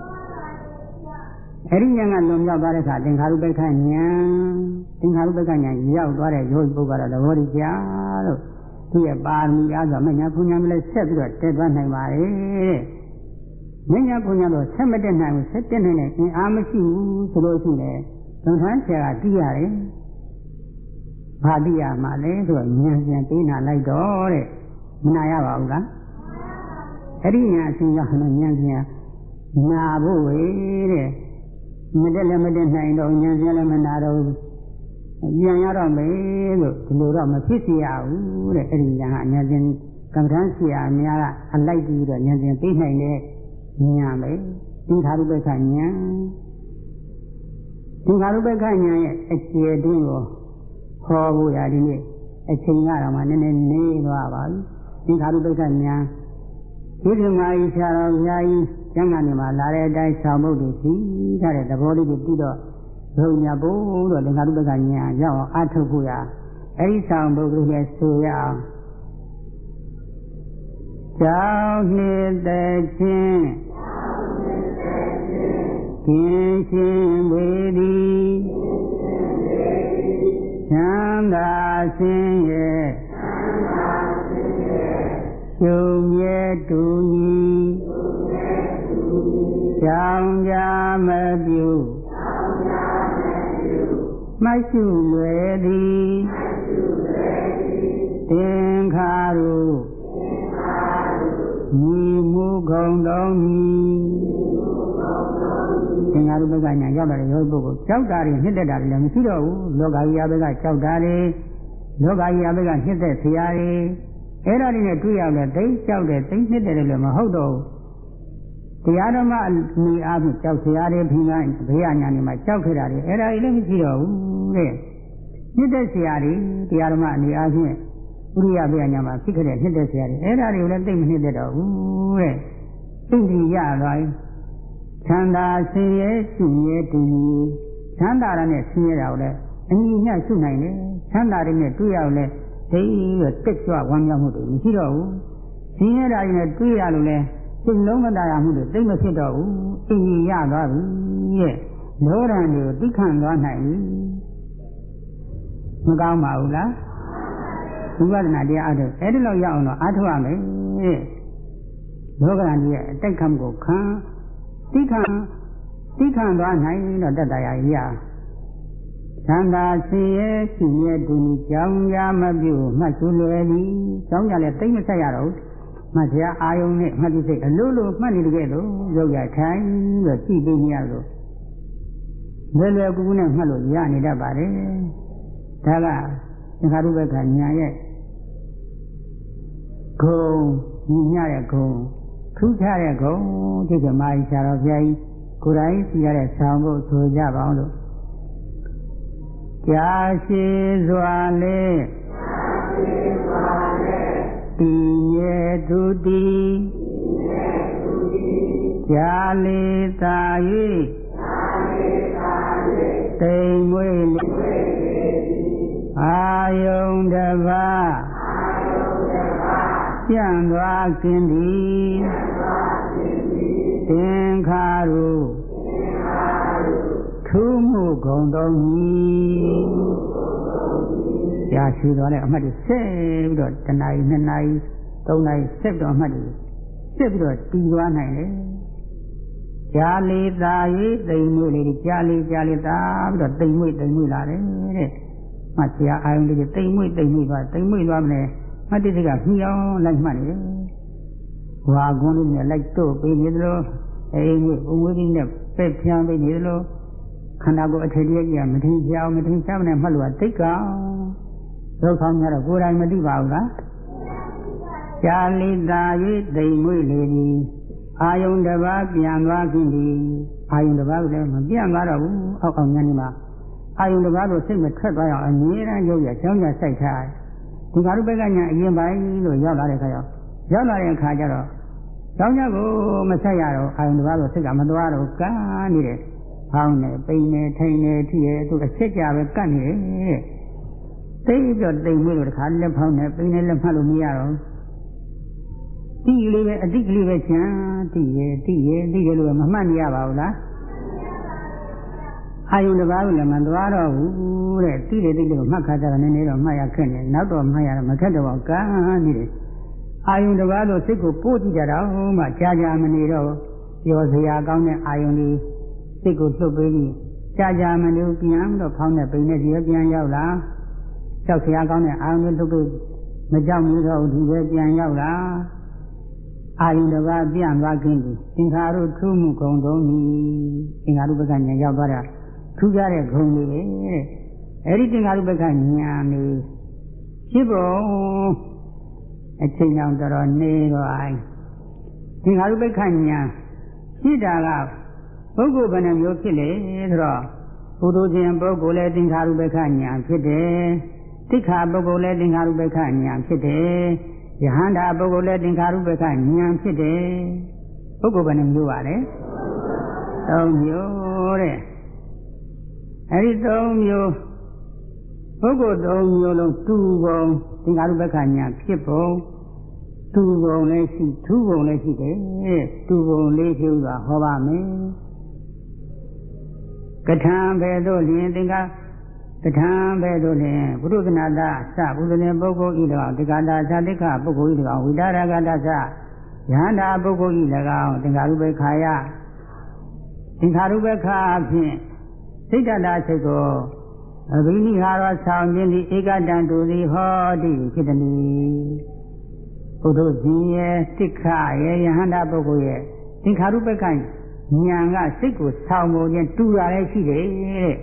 အဲ့ဒီညာကလွန်မြောက်သွားတဲ့အခါသင်္ခါရုပ္ပခညာသင်္ခါရုပ္ပခညာရောက်သွားတဲ့ယောဂီပုဂ္ဂိုလ်ကတော့သဘောတကျလို့သူရဲ့ပါရမီအားဆိုမညာဘုညာမလဲဆက်ပြီးတော့တက်သွားနိုင်ပါလေမညာဘုညာတော့ဆက်မတက်နိုင်ဘူးဆက်တက်နိုင်တဲ့အင်အားမရှိဘူးဆိုလို့ရှိရင်ဒုက္ခဆရာကတီးရတယ်ဘာတိရမှာလဲဆိုတော့ဉာဏ်ပြန်ပေးနာလိုက်တော့တဲ့မနာရပါဘူးလားအဲ့ဒီဉာဏ်အစဉ်ရောက်တော့ဉာဏ်ပြန်နာဖို့ဝေတဲ့မတက်လည်းမတက်နိုင်တော့ဉာဏ်ပြန်လည်းမနာတော့ပြန်ရတော့မယ်လို့ဒီလိုတော့မဖြစ်စီရဘူးတဲ့အဲ့ဒီဉာဏ်ဟာဉာဏ်ပြန်ကမ္ဘာဆရာအများကအလိုက်ပြီးတော့ဉာဏ်ပြန်ပေးနိုင်တဲ့ဉာဏ်ပဲသင်္ခါရုပ္ပခဉာဏ်သင်္ခါရုပ္ပခဉာဏ်ရဲ့အခြေအတွင်းကိုဟောဖို့ရဒီနေ့အချိန်ကတော့မှနည်းနည်းနေသွားပါပြီသင်္ခါရုပ္ပခဉာဏ်ဒီကမာကြီးဆရာတော်ဘုရားကြီးကျမ်းဂန်တွေမှာလာတဲ့အတိုင်းဆောင်ဖို့တွေရှိထားတဲ့သဘောလေးကိုပြီးတော့ဘုံညာဘုံတော့သင်္ခါရုပ္ပခဉာဏ်ရောက်အောင်အထုတ်ဖို့ရအဲဒီဆောင်ဖို့ကလေးဆိုရအောင်ကြောင်းနှစ်သက်ခြင်းကင်းရှင်းပေသည်ချမ်းသာစင်ရဲ့ရှုံမြဲတူညီကြောင်းကြမပြုမရှုလွယ်သည်သင်္ခါရုညီမှုခုံတော်မူသင်္ခါရုပ္ပကညာရောက်တဲ့ယောဂီပုဂ္ဂိုလ်ကြောက်တာတွေနှစ်သက်တာတွေလည်းမရှိတော့ဘူးလောကကြီးအဘက်ကကြောက်တာတွေလောကကြီးအဘက်ကနှစ်သက်ဆရာတွေအဲ့ဒါတွေနဲ့တွေ့ရမယ်သိကြောက်တယ်သိနှစ်သက်တယ်လည်းမဟုတ်တော့ဘူးတရားဓမ္မအနေအားဖြင့်ကြောက်ဆရာတွေဘုရားဘေးရညာနေမှာကြောက်ခဲ့တာတွေအဲ့ဒါတွေလည်းမရှိတော့ဘူးတဲ့နှစ်သက်ဆရာတွေတရားဓမ္မအနေအားဖြင့်ဥရိယဘေးရညာမှာဖြစ်ခဲ့တဲ့နှစ်သက်ဆရာတွေအဲ့ဒါတွေကိုလည်းသိမနှစ်သက်တော့ဘူးတဲ့သိကြည့်ရသွားရင်ချမ်းသာဆင်းရဲစုရဲတူချမ်းသာရနဲ့ဆင်းရဲတာကိုလည်းအညီအမျှစုနိုင်တယ်ချမ်းသာတွေနဲ့တွေ့ရလဲသိပြီးတော့တက်ကြွဝမ်းမြောက်မှုတွေမရှိတော့ဘူးဆင်းရဲတာတွေနဲ့တွေ့ရလို့လဲစိတ်လုံးမတရားမှုတွေသိမဖြစ်တော့ဘူးအညီရသွားပြီရဲ့လောရံတွေကိုသိခံသွားနိုင်ပြီမကောင်းပါဘူးလားဝိပဿနာတရားအားထုတ်အဲ့ဒီလောက်ရအောင်တော့အားထုတ်ရမယ်တဲ့လောကရန်ကြီးရဲ့အတိုက်ခံမှုကိုခံသိခံသိခံသွားနိုင်တော့တတ္တရာကြီးရသံသာစီရဲ့ရှိရဲ့ဒုနီကြောင်းကြမပြုမှတ်စုလွယ်သည်ကြောင်းကြလည်းသိမဆက်ရတော့မှတ်စရာအာယုံနဲ့မှတ်သိစိတ်အလိုလိုမှတ်နေကြလို့ရုပ်ရထိုင်ပြီးကြည့်ပြီးနေရလို့လွယ်လွယ်ကူကူနဲ့မှတ်လို့ရနေတတ်ပါတယ်ဒါကသင်္ခါရုပ္ပခဉာဏ်ရဲ့ဂုံညီညတဲ့ဂုံထူးခြားတဲ့ဂုံဒီကမာကြီးဆရာတော်ဘုရားကြီးကိုယ်တိုင်စီရတဲ့ဆောင်ဖို့ဆိုကြပါအောင်လို့ကြာရှည်စွာလေတည်မြဲသူတည်ကြာလေသာ၍တိမ်မွေးအာယုန်တပါပြန့်သွားခြင်းသည်သင်္ခါရုထူးမှုဂုံတော်မူကြာရှည်သွားတဲ့အမှတ်တွေဆက်ပြီးတော့တနာရီနှစ်နာရီသုံးနာရီဆက်တော့အမှတ်တွေဆက်ပြီးတော့တည်သွားနိုင်တယ်ကြာလေသာရေးတိမ်မွေးလေးကြာလေကြာလေသာပြီးတော့တိမ်မွေးတိမ်မွေးလာတယ်တဲ့မှတ်ကြာအာယုန်လေးတိမ်မွေးတိမ်မွေးသွားတိမ်မွေးသွားမလဲမှတ်တိကမြှောင်းလိုက်မှတ်နေတယ်။ဝါကွန်းလေးနဲ့လိုက်တော့ပေးနေသလိုအိမ်ကြီးအဝေးကြီးနဲ့ပက်ဖြန်းပေးနေသလိုခန္ဓာကိုယ်အထည်ကြီးကမထင်ရှားမထင်ရှားနဲ့မှတ်လို့တိတ်ကောင်ဒုက္ခများတော့ကိုယ်တိုင်မသိပါဘူးလား။ကြာလိတာ၍တိမ်မွေးလေသည်အာယုန်တစ်ပါးပြန်သွားခြင်းဒီအာယုန်တစ်ပါးကိုလည်းမပြန်သွားတော့ဘူးအောက်အောင်ဉာဏ်ဒီမှာအာယုန်တစ်ပါးကိုစိတ်မထွက်သွားအောင်အမြဲတမ်းရုပ်ရချောင်းချစိုက်ထားဒီကာရုပ္ပကဉာဏ်အရင်ပိုင်းလို့ရောက်လာတဲ့ခါရောက်ရောက်လာတဲ့အခါကျတော့ကြောင်းကြကိုမဆက်ရတော့အာယုန်တစ်ပါးကိုစိတ်ကမသွားတော့ကန်းနေတယ်ဟောင်းနေပိန်နေထိန်နေထိရဲသူအချက်ကြပဲကတ်နေတယ်တိတ်ပြီးတော့တိမ်မွေးလို့တခါလက်ဖောင်းနေပိန်နေလက်မှတ်လို့မရတော့တိလေးပဲအတိကလေးပဲချမ်းတိရဲတိရဲတိရဲလို့မမှတ်နေရပါဘူးလားအာယုန်တစ်ပါးကိုလည်းမသွားတော့ဘူးတဲ့တိတယ်တိတယ်ကိုမှတ်ခါကြတာနည်းနည်းတော့မှတ်ရခက်နေနောက်တော့မှတ်ရတော့မခက်တော့ဘူးကန်းနေတယ်အာယုန်တစ်ပါးဆိုစိတ်ကိုပို့ကြည့်ကြတော့မှကြာကြာမနေတော့ပြောစရာကောင်းတဲ့အာယုန်ဒီစိတ်ကိုလှုပ်ပေးပြီးကြာကြာမနေပြန်တော့ဖောင်းတဲ့ပိန်နဲ့ဒီပြန်ရောက်လာကြောက်စရာကောင်းတဲ့အာယုန်တွေလှုပ်ပေးမကြောက်ဘူးတော့ဒီပဲပြန်ရောက်လာအာယုန်တစ်ပါးပြန်သွားခြင်းဒီသင်္ခါရုထူးမှုဂုံသုံးဤသင်္ခါရုပ္ပကဉာဏ်ရောက်သွားတာထူးခြားတဲ့ဂုံလေးပဲတဲ့အဲ့ဒီသင်္ခါရုပ္ပကဉာဏ်လေးဖြစ်ပုံအချိန်ကြောင့်တော်တော်နေတော့အိုင်သင်္ခါရုပ္ပကဉာဏ်ဖြစ်တာကပုဂ္ဂိုလ်ဘယ်နှမျိုးဖြစ်လဲဆိုတော့ပုထုဇဉ်ပုဂ္ဂိုလ်လည်းသင်္ခါရုပ္ပကဉာဏ်ဖြစ်တယ်သိက္ခာပုဂ္ဂိုလ်လည်းသင်္ခါရုပ္ပကဉာဏ်ဖြစ်တယ်ယဟန္တာပုဂ္ဂိုလ်လည်းသင်္ခါရုပ္ပကဉာဏ်ဖြစ်တယ်ပုဂ္ဂိုလ်ဘယ်နှမျိုးပါလဲသုံးမျိုးတဲ့အဲဒီသုံးမျိုးပုဂ္ဂိုလ်သုံးမျိုးလုံးတူပုံသင်္ခါရုပ္ပကဉာဏ်ဖြစ်ပုံတူပုံလည်းရှိထူးပုံလည်းရှိတယ်တူပုံလေးရှိဥစွာဟောပါမယ်ကထာဘယ်သို့လျင်သင်္ခါကထာဘယ်သို့လျင်ဘုရုသနာတသဘုဇနေပုဂ္ဂိုလ်ဤ၎င်းတိက္ခာတသတိက္ခပုဂ္ဂိုလ်ဤ၎င်းဝိတာရကတသယဟန္တာပုဂ္ဂိုလ်ဤ၎င်းသင်္ခါရုပ္ပခာယသင်္ခါရုပ္ပခာဖြင့်စိတ်တတစိတ်ကိုအဘိနိဟာရောဆောင်ခြင်းသည်ဧကတံတူသည်ဟောတိဖြစ်သည်ဘုဒ္ဓဇင်ရဲ့တိက္ခရဲ့ယဟန္တာပုဂ္ဂိုလ်ရဲ့သင်္ခါရုပ္ပကဉာဏ်ကစိတ်ကိုဆောင်ပုံချင်းတူတာလည်းရှိတယ်တဲ့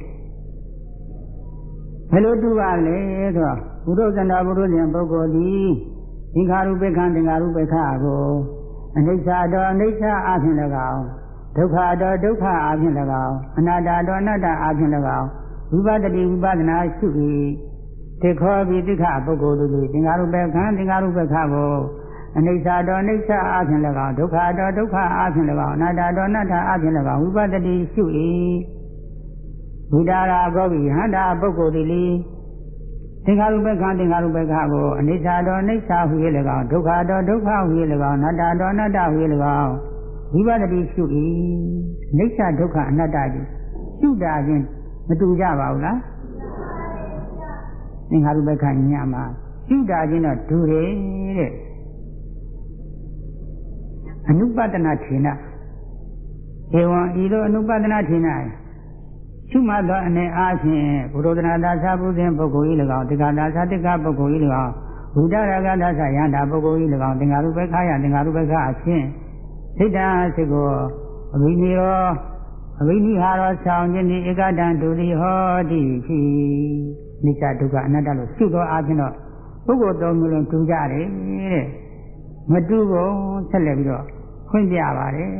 ဘယ်လိုတူပါလဲဆိုတော့ဘုဒ္ဓဇန္တာဘုဒ္ဓဇင်ပုဂ္ဂိုလ်သည်သင်္ခါရုပ္ပကံသင်္ခါရုပ္ပခကိုအနိစ္စတော်အနိစ္စအဖြစ်၎င်းဒုက္ခတော်ဒုက္ခအဖြစ်၎င်းအနတ္တတော်အနတ္တအဖြစ်၎င်းဝိပဿတိဝိပဿနာရှုပြီးတေခောပြီးတိခပုဂ္ဂိုလ်တို့သည်သင်္ခါရုပ္ပကံသင်္ခါရုပ္ပခကိုအနိစ္စတော်အနိစ္စအဖြစ်၎င်းဒုက္ခတော်ဒုက္ခအဖြစ်၎င်းအနတ္တတော်အနတ္တအဖြစ်၎င်းဝိပဿတိရှု၏ဝိဒါရာကောပိဟန္တာပုဂ္ဂိုလ်သည်သင်္ခါရုပ္ပကံသင်္ခါရုပ္ပခကိုအနိစ္စတော်အနိစ္စဟူ၍၎င်းဒုက္ခတော်ဒုက္ခဟူ၍၎င်းအနတ္တတော်အနတ္တဟူ၍၎င်းဝိပဿတိရှု၏အနိစ္စဒုက္ခအနတ္တကြီးရှုတာချင်းမတူကြပါဘူးလားသင်္ခါရုပ္ပကဉာဏ်မှာရှုတာချင်းတော့တူတယ်တဲ့အနုပတနာထေနဧဝံဤလိုအနုပတနာထေနရှုမှတ်သောအနေအားဖြင့်ဘုရောဒနာသာသဘုဇင်ပုဂ္ဂိုလ်ဤ၎င်းတိက္ခာသာသတိက္ခပုဂ္ဂိုလ်ဤ၎င်းဝိတရကသာသယန္တာပုဂ္ဂိုလ်ဤ၎င်းသင်္ခါရုပ္ပခာယသင်္ခါရုပ္ပခအဖြစ်စိတ်တစိတ်ကိုအဘိနိရောအဘိနိဟာရောဆောင်ခြင်းဒီဧကတံဒုတိဟောတိဖြစ်နိစ္စဒုက္ခအနတ္တလို့ရှုသောအားဖြင့်တော့ပုဂ္ဂိုလ်သုံးမျိုးလုံးတူကြတယ်တဲ့မတူဘူးဆက်လက်ပြီးတော့ခွင့်ပြပါတယ်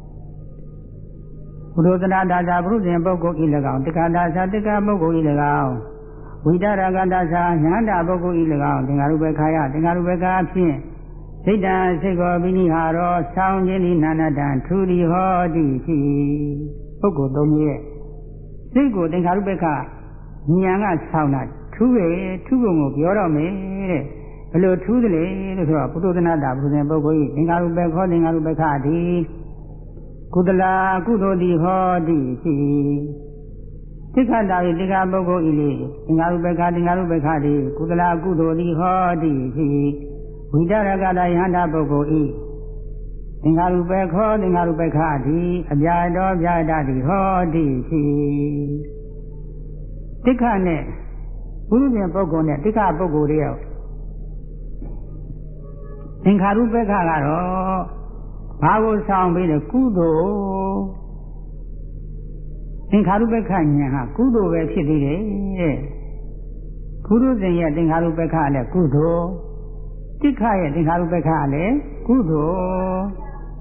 ဘုရောသနာတာသာဘုရုဇင်ပုဂ္ဂိုလ်ဤ၎င်းတိက္ခာတာသာတိက္ခာပုဂ္ဂိုလ်ဤ၎င်းဝိတရကတာသာယန္တာပုဂ္ဂိုလ်ဤ၎င်းသင်္ခါရုပ္ပခာယသင်္ခါရုပ္ပခာဖြင့်စိတ်တံစိတ်ကိုဘိနိဟာရောဆောင်းခြင်းဤနာနတံထူရီဟောတိဖြစ်ပုဂ္ဂိုလ်သုံးမျိုးရဲ့စိတ်ကိုသင်္ခါရုပ္ပခာဉာဏ်ကဆောင်းတာထူးပဲထူးပုံကိုပြောတော့မယ်တဲ့ဘယ်လိုထူးသလဲလို့ဆိုတော့ပုထုသနာတာဘုဇင်ပုဂ္ဂိုလ်ဤသင်္ခါရုပ္ပခောသင်္ခါရုပ္ပခတိကုသလာကုသိုလ်တိဟောတိဖြစ်တိက္ခတာ၏တိက္ခပုဂ္ဂိုလ်ဤလေသင်္ခါရုပ္ပခသင်္ခါရုပ္ပခတိကုသလာကုသိုလ်တိဟောတိဖြစ်ဝိတရကတာယန္တာပုဂ္ဂိုလ်ဤသင်္ခါရုပ္ပခောသင်္ခါရုပ္ပခတိအပြာတော်ပြာတတိဟောတိဖြစ်တိက္ခနဲ့ဘုရုဇင်ပုဂ္ဂိုလ်နဲ့တိက္ခပုဂ္ဂိုလ်တွေရောသင်္ခါရုပ္ပခကတော့ဘာကိုဆောင်ပြီးလဲကုသိုလ်သင်္ခါရုပ္ပခဉာဏ်ဟာကုသိုလ်ပဲဖြစ်သေးတယ်တဲ့ဘုရုဇင်ရဲ့သင်္ခါရုပ္ပခလည်းကုသိုလ်တိက္ခရဲ့သင်္ခါရုပ္ပခလည်းကုသိုလ်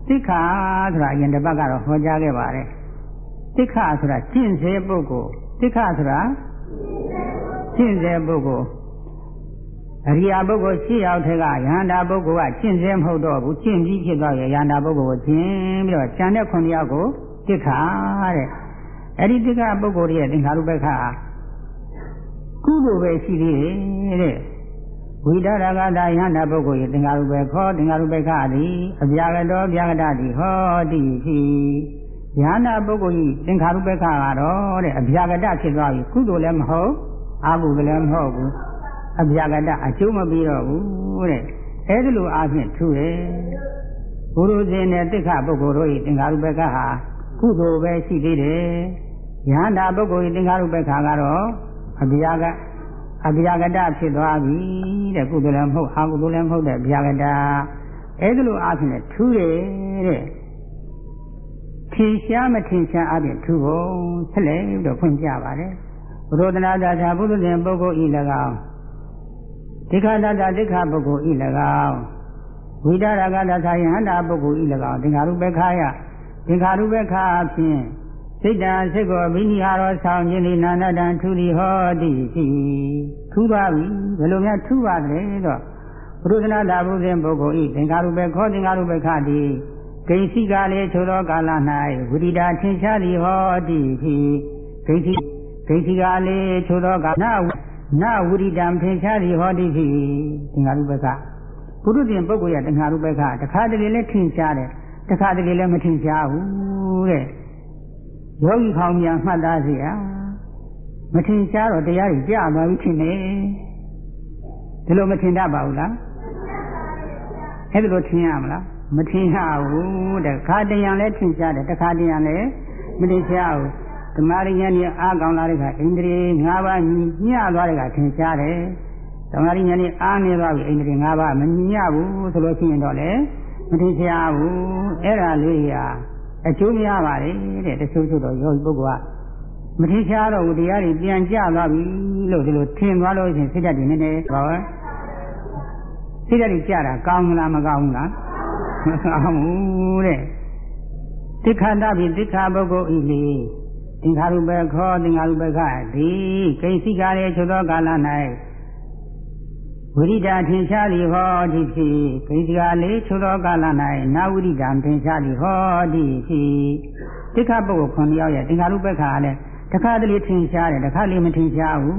သိက္ခာဆိုတာအရင်တစ်ပတ်ကတော့ဟောကြားခဲ့ပါတယ်သိက္ခာဆိုတာကျင့်စေပုဂ္ဂိုလ်သိက္ခာဆိုတာကျင့်စေပုဂ္ဂိုလ်အရိယာပုဂ္ဂိုလ်ရှိရောက်တဲ့ကယန္တာပုဂ္ဂိုလ်ကကျင့်စေမဟုတ်တော့ဘူးကျင့်ပြီးဖြစ်သွားရယန္တာပုဂ္ဂိုလ်ကိုကျင့်ပြီးတော့ကျန်တဲ့ခုနှစ်ယောက်ကိုသိက္ခာတဲ့အဲ့ဒီသိက္ခာပုဂ္ဂိုလ်ရဲ့သင်္ခါရုပ္ပခါကုသိုလ်ပဲရှိသေးတယ်တဲ့ဝိဒရာဂတာယန္တာပုဂ္ဂိုလ်ရဲ့သင်္ခါရုပ္ပခောသင်္ခါရုပ္ပခါသည်အဗျာကတောဗျာကတတိဟောတိရှိယန္တာပုဂ္ဂိုလ်ဤသင်္ခါရုပ္ပခါကတော့တဲ့အဗျာကတဖြစ်သွားပြီကုသိုလ်လည်းမဟုတ်အကုသိုလ်လည်းမဟုတ်ဘူးအဗျာကတအကျိုးမပြီးတော့ဘူးတဲ့အဲ့ဒီလိုအားဖြင့်ထူတယ်ဘုရုဇဉ်နဲ့တိက္ခပုဂ္ဂိုလ်တို့ဤသင်္ခါရုပ္ပခါဟာကုသိုလ်ပဲရှိသေးတယ်ယန္တာပုဂ္ဂိုလ်ဤသင်္ခါရုပ္ပခါကတော့အဗျာကအဗျာကတဖြစ်သွားပြီတဲ့ကုသိုလ်လည်းမဟုတ်အကုသိုလ်လည်းမဟုတ်တဲ့ဗျာကတအဲ့ဒီလိုအားဖြင့်ထူတယ်တဲ့ထင်ရှားမထင်ရှားအပြင်ထူဖို့ဆက်လက်ပြီးတော့ဖွင့်ပြပါတယ်ဘုရောဒနာသာသာဘုရုဇဉ်ပုဂ္ဂိုလ်ဤ၎င်းတိခါတတတိခါပုဂ္ဂိုလ်ဤ၎င်းဝိဒရာဂတသာယဟန္တာပုဂ္ဂိုလ်ဤ၎င်းသင်္ခါရုပ္ပခါယသင်္ခါရုပ္ပခါအဖြင့်စိတ်တံစိတ်ကိုမိနိဟာရောဆောင်ခြင်းဤနာနတံထူလီဟောတိရှိထူသွားပြီဘယ်လိုများထူပါတယ်တော့ဘုရုဇနာသာဘုဇဉ်ပုဂ္ဂိုလ်ဤသင်္ခါရုပ္ပခောသင်္ခါရုပ္ပခါတိဂိဉ္စီကာလေချိုသောကာလ၌ဝိရိဒာထင်ရှားသည်ဟောတိရှိဂိဉ္စီဂိဉ္စီကာလေချိုသောကာလနဝိရိဒံထင်ရှားသည်ဟောတိရှိသင်္ခါရုပ္ပခဘုရုဇဉ်ပုဂ္ဂိုလ်ရဲ့သင်္ခါရုပ္ပခတခါတလေလည်းထင်ရှားတယ်တခါတလေလည်းမထင်ရှားဘူးတဲ့ယောဂီခေါင်းများမှတ်သားစေရမထင်ရှားတော့တရားကြီးကြားသွားပြီထင်တယ်ဒီလိုမထင်တတ်ပါဘူးလားအဲ့ဒါလိုထင်ရမလားမထင်ရဘူးတဲ့ခါတရံလည်းထင်ရှားတယ်တခါတရံလည်းမထင်ရှားဘူးဓမ္မရိညာဉ်အားကောင်းလာတဲ့ခါအိန္ဒြေ၅ပါးညှသွားတဲ့ခါထင်ရှားတယ်ဓမ္မရိညာဉ်အားနေသွားပြီအိန္ဒြေ၅ပါးမညှဘူးဆိုလို့ရှိရင်တော့လေမထင်ရှားဘူးအဲ့ဒါလေးဟာအကျိုးများပါလေတဲ့တချို့ချို့တော့ယောဂီပုဂ္ဂိုလ်ကမထင်ရှားတော့ဘူးတရားတွေပြန်ကြသွားပြီလို့ဒီလိုထင်သွားလို့ရှိရင်စိတ်ဓာတ်တွေနည်းနည်းပါပဲစိတ်ဓာတ်တွေကြတာကောင်းမလားမကောင်းဘူးလားမကောင်းဘူးတဲ့တိခန္ဓာဖြင့်တိခါပုဂ္ဂိုလ်ဤလေသင်္ခါရုပ္ပခောသင်္ခါရုပ္ပခတိဂိဉ္စီကာလေချိုသောကာလ၌ဝိရိဒာထင်ရှားသည်ဟောတိဖြစ်ဂိဉ္စီကာလေချိုသောကာလ၌နာဝိရိဒံထင်ရှားသည်ဟောတိဖြစ်တိခါပုဂ္ဂိုလ်ခုနှစ်ယောက်ရဲ့သင်္ခါရုပ္ပခါလည်းတခါတလေထင်ရှားတယ်တခါလေမထင်ရှားဘူး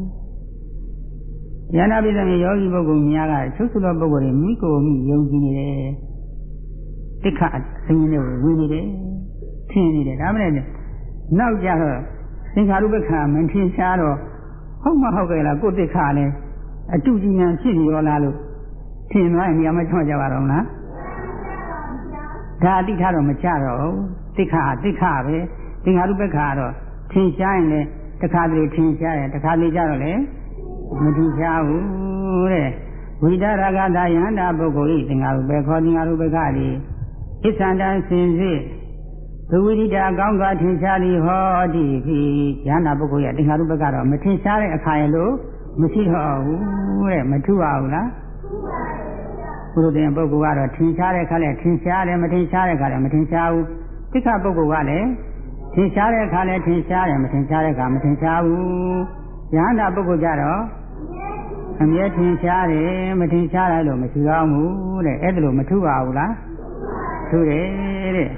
ဉာဏပိသမေယောဂီပုဂ္ဂိုလ်များကချုပ်ဆုသောပုဂ္ဂိုလ်တွေမိကိုမိယုံကြည်နေတယ်တိခါအစဉ်နဲ့ဝင်နေတယ်ထင်နေတယ်ဒါမှလည်းနောက်ကြတော့သင်္ခါရုပ္ပခါမထင်ရှားတော့ဟုတ်မဟုတ်ကဲ့လားကိုယ်တိခါလည်းအတုကြီးညာဖြစ်နေရောလားလို့ထင်သွားရင်နေရာမချော့ကြပါတော့လားဒါအတိထားတော့မချတော့ဘူးတိခါတိခါပဲသင်္ခါရုပ္ပခါတော့ထင်ရှားရင်လည်းတခါတလေထင်ရှားရင်တခါလေကြတော့လေမထင်ရှားဘူးတဲ့ဝိဒရာဂတာယန္တာပုဂ္ဂိုလ်ဤသင်္ခါရုပ္ပခောသင်္ခါရုပ္ပခါသည်ဣစ္ဆန္တံစင်စစ်သဝိရိဒာကောင်းစွာထင်ရှားသည်ဟောတိဖြစ်ယန္တာပုဂ္ဂိုလ်ရဲ့သင်္ခါရုပ္ပကတော့မထင်ရှားတဲ့အခါရလို့မရှိတော့ဘူးတဲ့မထူပါဘူးလားဘုရုဇဉ်ပုဂ္ဂိုလ်ကတော့ထင်ရှားတဲ့အခါလည်းထင်ရှားတယ်မထင်ရှားတဲ့အခါလည်းမထင်ရှားဘူးတိခါပုဂ္ဂိုလ်ကလည်းထင်ရှားတဲ့အခါလည်းထင်ရှားတယ်မထင်ရှားတဲ့အခါမထင်ရှားဘူးယန္တာပုဂ္ဂိုလ်ကြတော့အမြဲထင်ရှားတယ်မထင်ရှားတယ်လို့မရှိကောင်းဘူးတဲ့အဲ့ဒါလို့မထူပါဘူးလားထူတယ်တဲ့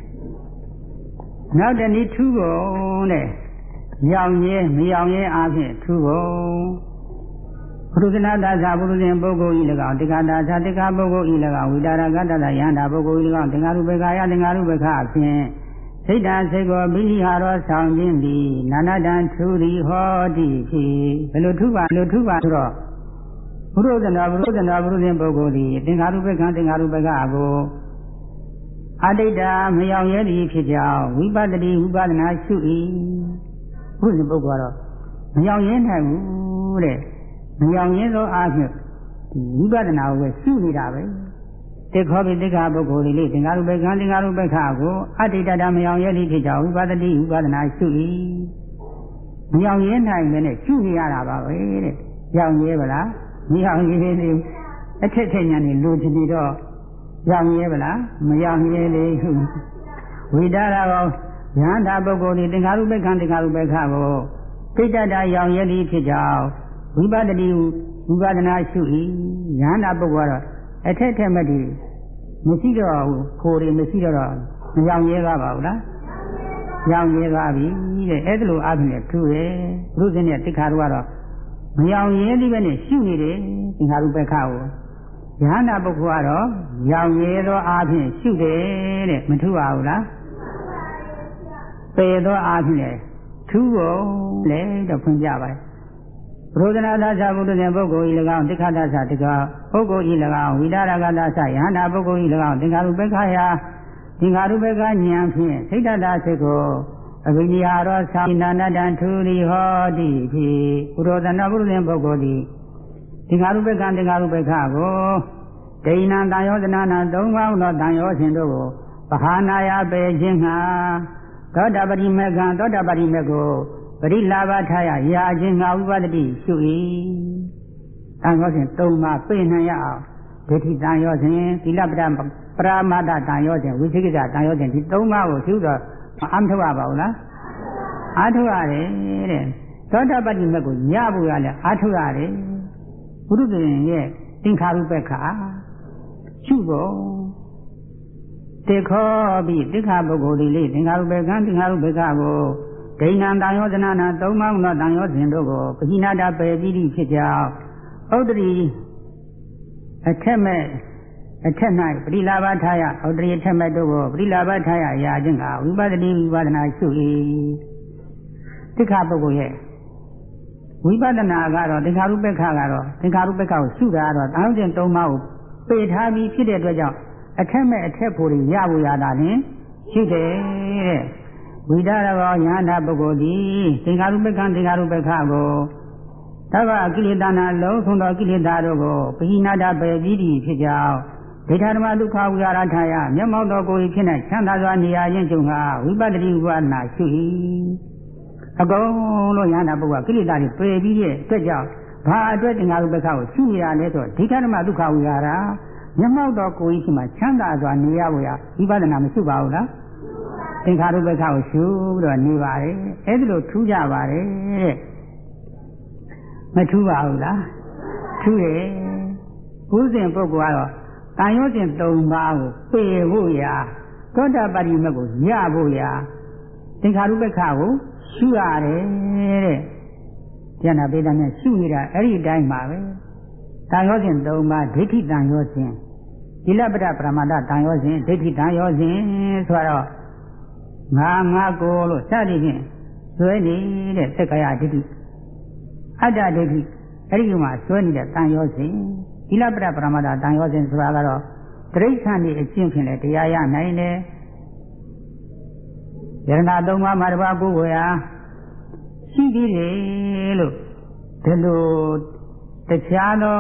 နောက်တနည်းထူကုန်တဲ့ရောင်ရဲမရောင်ရဲအားဖြင့်ထူကုန်ဘုရုဇနာသာသာဘုရုဇဉ်ပုဂ္ဂိုလ်ဤ၎င်းတိခါသာသာတိခါပုဂ္ဂိုလ်ဤ၎င်းဝိတာရကတ္တယန္တာပုဂ္ဂိုလ်ဤ၎င်းသင်္ခါရုပ္ပခာယသင်္ခါရုပ္ပခအဖြင့်စိတ်တံစိတ်ကိုမိနိဟာရောဆောင်ခြင်းသည်နာနတံထူသည်ဟောတိဖြစ်ဘယ်လိုထူပါဘယ်လိုထူပါဆိုတော့ဘုရုဇနာဘုရုဇနာဘုရုဇဉ်ပုဂ္ဂိုလ်သည်သင်္ခါရုပ္ပခသင်္ခါရုပ္ပခကိုအတိတ်တာမယောင်ရဲသည်ဖြစ်ကြောင်းဝိပဿတိဝိပဿနာရှု၏ဘုရားပုဂ္ဂိုလ်ကတော့မယောင်ရဲနိုင်ဘူးတဲ့မယောင်ရဲသောအားဖြင့်ဒီဝိပဿနာကိုပဲရှုနေတာပဲတေခောပိတိက္ခပုဂ္ဂိုလ်လေးသင်္ခါရုပ္ပကံသင်္ခါရုပ္ပခကိုအတိတ်တာမယောင်ရဲသည်ဖြစ်ကြောင်းဝိပဿတိဝိပဿနာရှု၏မယောင်ရဲနိုင်တယ်နဲ့ရှုနေရတာပါပဲတဲ့ယောင်ရဲပါလားမယောင်ရဲသေးဘူးအထက်ထက်ညာနေလိုချင်ပြီးတော့ရောက်ရဲဗလားမရောက်ရဲလေဝိဒါရကောယန္တာပုဂ္ဂိုလ်ဒီသင်္ခါရုပ္ပခံသင်္ခါရုပ္ပခကိုသိတ္တတာရောက်ရဲသည်ဖြစ်ကြောင်းဝိပဿတိဝိပဿနာရှု၏ယန္တာပုဂ္ဂိုလ်ကတော့အထက်ထက်မဲ့ဒီမရှိတော့ဘူးခိုးတွေမရှိတော့တော့မရောက်ရဲကားပါဘူးလားရောက်ရဲကားပြီတဲ့အဲ့ဒါလိုအပြင်ထူတယ်ဘုရုဇင်းရဲ့တိခါတို့ကတော့မရောက်ရဲသည်ပဲနဲ့ရှုနေတယ်သင်္ခါရုပ္ပခကိုယန္တာပုဂ္ဂိုလ်ကတော့ရောက်ရဲသောအပြင်ရှုတယ်တဲ့မထူပါဘူးလားပေသောအပြင်ထူဖို့လေတော့ဖွင့်ပြပါတယ်ဘုရောဒနာသာသဘုဒ္ဓရဲ့ပုဂ္ဂိုလ်ဤ၎င်းတိခါသသတကောပုဂ္ဂိုလ်ဤ၎င်းဝိဒါရကသာသယန္တာပုဂ္ဂိုလ်ဤ၎င်းသင်္ခါရုပ္ပခယသင်္ခါရုပ္ပခဉာဏ်ဖြင့်စိတ်တတာစိတ်ကိုအဘိနိဟာရောသာနာနတံထူရိဟောတိဖြင့်ဘုရောဒနာဘုဒ္ဓရဲ့ပုဂ္ဂိုလ်သည်သင်္ခါရုပ္ပခသင်္ခါရုပ္ပခကိုဒိဏံတန်ယောဇနာနာသုံးပါးသောတန်ယောရှင်တို့ကိုပဟာနာယပေခြင်းငှာသောတာပတိမေကံသောတာပတိမေကိုပရိလာဘထာယရာခြင်းငါဝိပဿတိရှု၏တန်ရောစဉ်သုံးပါးပြည့်နှံရအောင်ဒိဋ္ဌိတန်ရောစဉ်သီလပဒပရမတ္တတန်ရောစဉ်ဝိသိကိစ္စတန်ရောစဉ်ဒီသုံးပါးကိုရှုတော့အမထုတ်ရပါဘူးလားအားထုတ်ရတယ်တဲ့သောတာပတိမေကိုညဖို့ရလဲအားထုတ်ရတယ်ဘုရုဇင်ရဲ့သင်္ခါရုပ္ပခရှုဖို့တေခောပိတိခါပုဂ္ဂိုလ်ဒီလေးသင်္ခါရုပ္ပကံသင်္ခါရုပ္ပခကိုဒိဏံတန်ယောဇနာနာသုံးပါးသောတန်ယောစဉ်တို့ကိုပဟိနာတာပေတိတိဖြစ်ကြောင်းဥဒ္ဒရီအထက်မဲ့အထက်၌ပရိလာဘထာယဥဒ္ဒရီအထက်မဲ့တို့ကိုပရိလာဘထာယရာခြင်းကဝိပဿတိဝိပဿနာရှု၏တိခါပုဂ္ဂိုလ်ရဲ့ဝိပဿနာကတော့သင်္ခါရုပ္ပခကတော့သင်္ခါရုပ္ပခကိုရှုတာကတော့တန်ယောစဉ်သုံးပါးကိုပေထားပြီးဖြစ်တဲ့အတွက်ကြောင့်အထက်မဲ့အထက်ဖို့ရဖို့ရတာနဲ့ရှိတယ်တဲ့ဝိဒါရဘောယန္တာပုဂ္ဂိုလ်သည်သင်္ခါရုပ္ပခသင်္ခါရုပ္ပခကိုသဗ္ဗကိလေသာနာလုံးဆုံးသောကိလေသာတို့ကိုပဟိနာတာပေပြီးသည်ဖြစ်ကြောင်းဒိဋ္ဌဓမ္မဒုက္ခဝိရထာယမျက်မှောက်သောကိုယ်၏ဖြစ်၌ချမ်းသာစွာနေရာခြင်းကြုံဟာဝိပဿတိဝိပဿနာရှိ၏အကုန်လုံးယန္တာပုဂ္ဂိုလ်ကိလေသာတွေပေပြီးတဲ့အတွက်ကြောင့်ဘာအတွက်သင်္ခါရုပ္ပခကိုရှုရလဲဆိုဒိဋ္ဌဓမ္မဒုက္ခဝိရတာမျက်မှောက်သောကိုယ်ရှိမှချမ်းသာစွာနေရဖို့ရဝိပဿနာမရှိပါဘူးလားသင်္ခါရုပ္ပခကိုရှုပြီးတော့နေပါလေအဲ့ဒါလိုထူးကြပါလေတဲ့မထူးပါဘူးလားထူးတယ်ဘုဇင်ပုဂ္ဂိုလ်ကတော့တန်ရောစဉ်သုံးပါးကိုပေဖို့ရသောတာပတိမကိုရဖို့ရသင်္ခါရုပ္ပခကိုရှုရတယ်တဲ့ဉာဏပေတနဲ့ရှုနေတာအဲ့ဒီအတိုင်းပါပဲတန်ရောစဉ်သုံးပါးဒိဋ္ဌိတန်ရောစဉ်သီလပဒပရမတ္တတန်ရောစဉ်ဒိဋ္ဌိတန်ရောစဉ်ဆိုတော့ငါငါကိုလို့စသည်ဖြင့်ဆွဲနေတဲ့သက္ကာယဒိဋ္ဌိအတ္တဒိဋ္ဌိအဲ့ဒီမှာဆွဲနေတဲ့တန်ရောစဉ်သီလပဒပရမတ္တတန်ရောစဉ်ဆိုတာကတော့တိဋ္ဌာန်ဒီအကျင့်ဖြင့်လည်းတရားရနိုင်တယ်ယရဏသုံးပါးမှာတစ်ပါးကိုယ်ဝေဟာရှိသေးတယ်လို့ဒီလိုတရားသော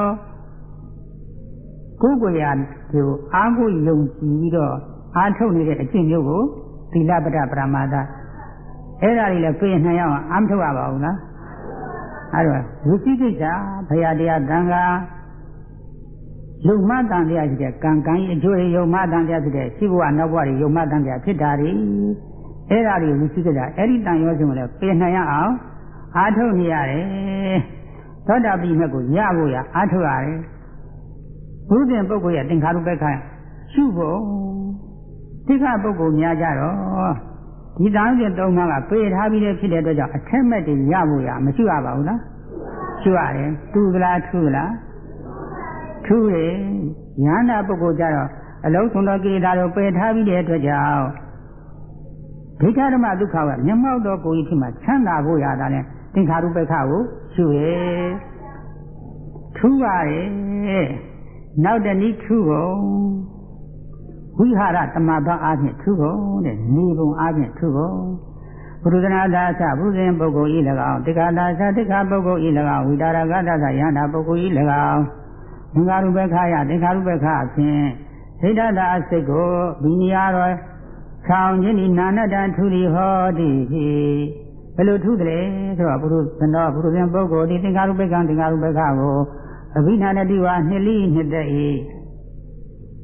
ကိုယ်ကိုယ်ရာဒီအားကိုယုံကြည်ပြီးတော့အားထုတ်နေတဲ့အကျင့်မျိုးကိုသီလပဒပရမတ္တအဲ့ဒါတွေလည်းပြင်နိုင်အောင်အားမထုတ်ရပါဘူးလားအဲ့တော့ဝိသိကိစ္စဘုရားတရားကံကယုံမတန်တရားရှိတဲ့ကံကံရဲ့အကျိုးယုံမတန်တရားဖြစ်တဲ့ရှိဘဝနောက်ဘဝတွေယုံမတန်တရားဖြစ်တာတွေအဲ့ဒါတွေဝိသိကိစ္စအဲ့ဒီတန်ရောစဉ်ကိုလည်းပြင်နိုင်အောင်အားထုတ်နေရတယ်သောတာပတိမြတ်ကိုရဖို့ရအားထုတ်ရတယ်ဘုရင်ပုဂ္ဂိုလ်ရဲ့သင်္ခါရုပ္ပခရှုဖို့တိခပုဂ္ဂိုလ်များကြတော့ဒီတန်ရောစဉ်သုံးပါးကပေထားပြီးတဲ့ဖြစ်တဲ့အတွက်ကြောင့်အထက်မဲ့တွေရဖို့ရမရှိရပါဘူးလားရှုရတယ်တူသလားထူသလားထူတယ်ဉာဏပုဂ္ဂိုလ်ကြတော့အလုံးစုံသောကိလေသာတို့ပယ်ထားပြီးတဲ့အတွက်ကြောင့်ဒိဋ္ဌဓမ္မဒုက္ခကမျက်မှောက်သောကိုယ်ကြီးဖြစ်မှချမ်းသာဖို့ရတာနဲ့သင်္ခါရုပ္ပခကိုရှုရဲထူရတယ်နောက်တနည်းထူကုန်ဝိဟာရတမဘအားဖြင့်ထူကုန်တဲ့နေပုံအားဖြင့်ထူကုန်ဘုရုဒနာသာသဘုရင်ပုဂ္ဂိုလ်ဤ၎င်းတိက္ခာသာသတိက္ခာပုဂ္ဂိုလ်ဤ၎င်းဝိတာရကသသယန္တာပုဂ္ဂိုလ်ဤ၎င်းသင်္ခါရုပ္ပခယသင်္ခါရုပ္ပခအဖြင့်စိတ်တသာအစိတ်ကိုဒီနေရာတော်ဆောင်ခြင်းဤနာနတံထူလီဟောတိဘယ်လိုထူးတယ်ဆိုတော့ဘုရုသနောဘုရုရှင်ပုဂ္ဂိုလ်ဒီသင်္ခါရုပ္ပကံသင်္ခါရုပ္ပခကိုအဘိနာနတိဝါနှစ်လိနှစ်သက်ဤ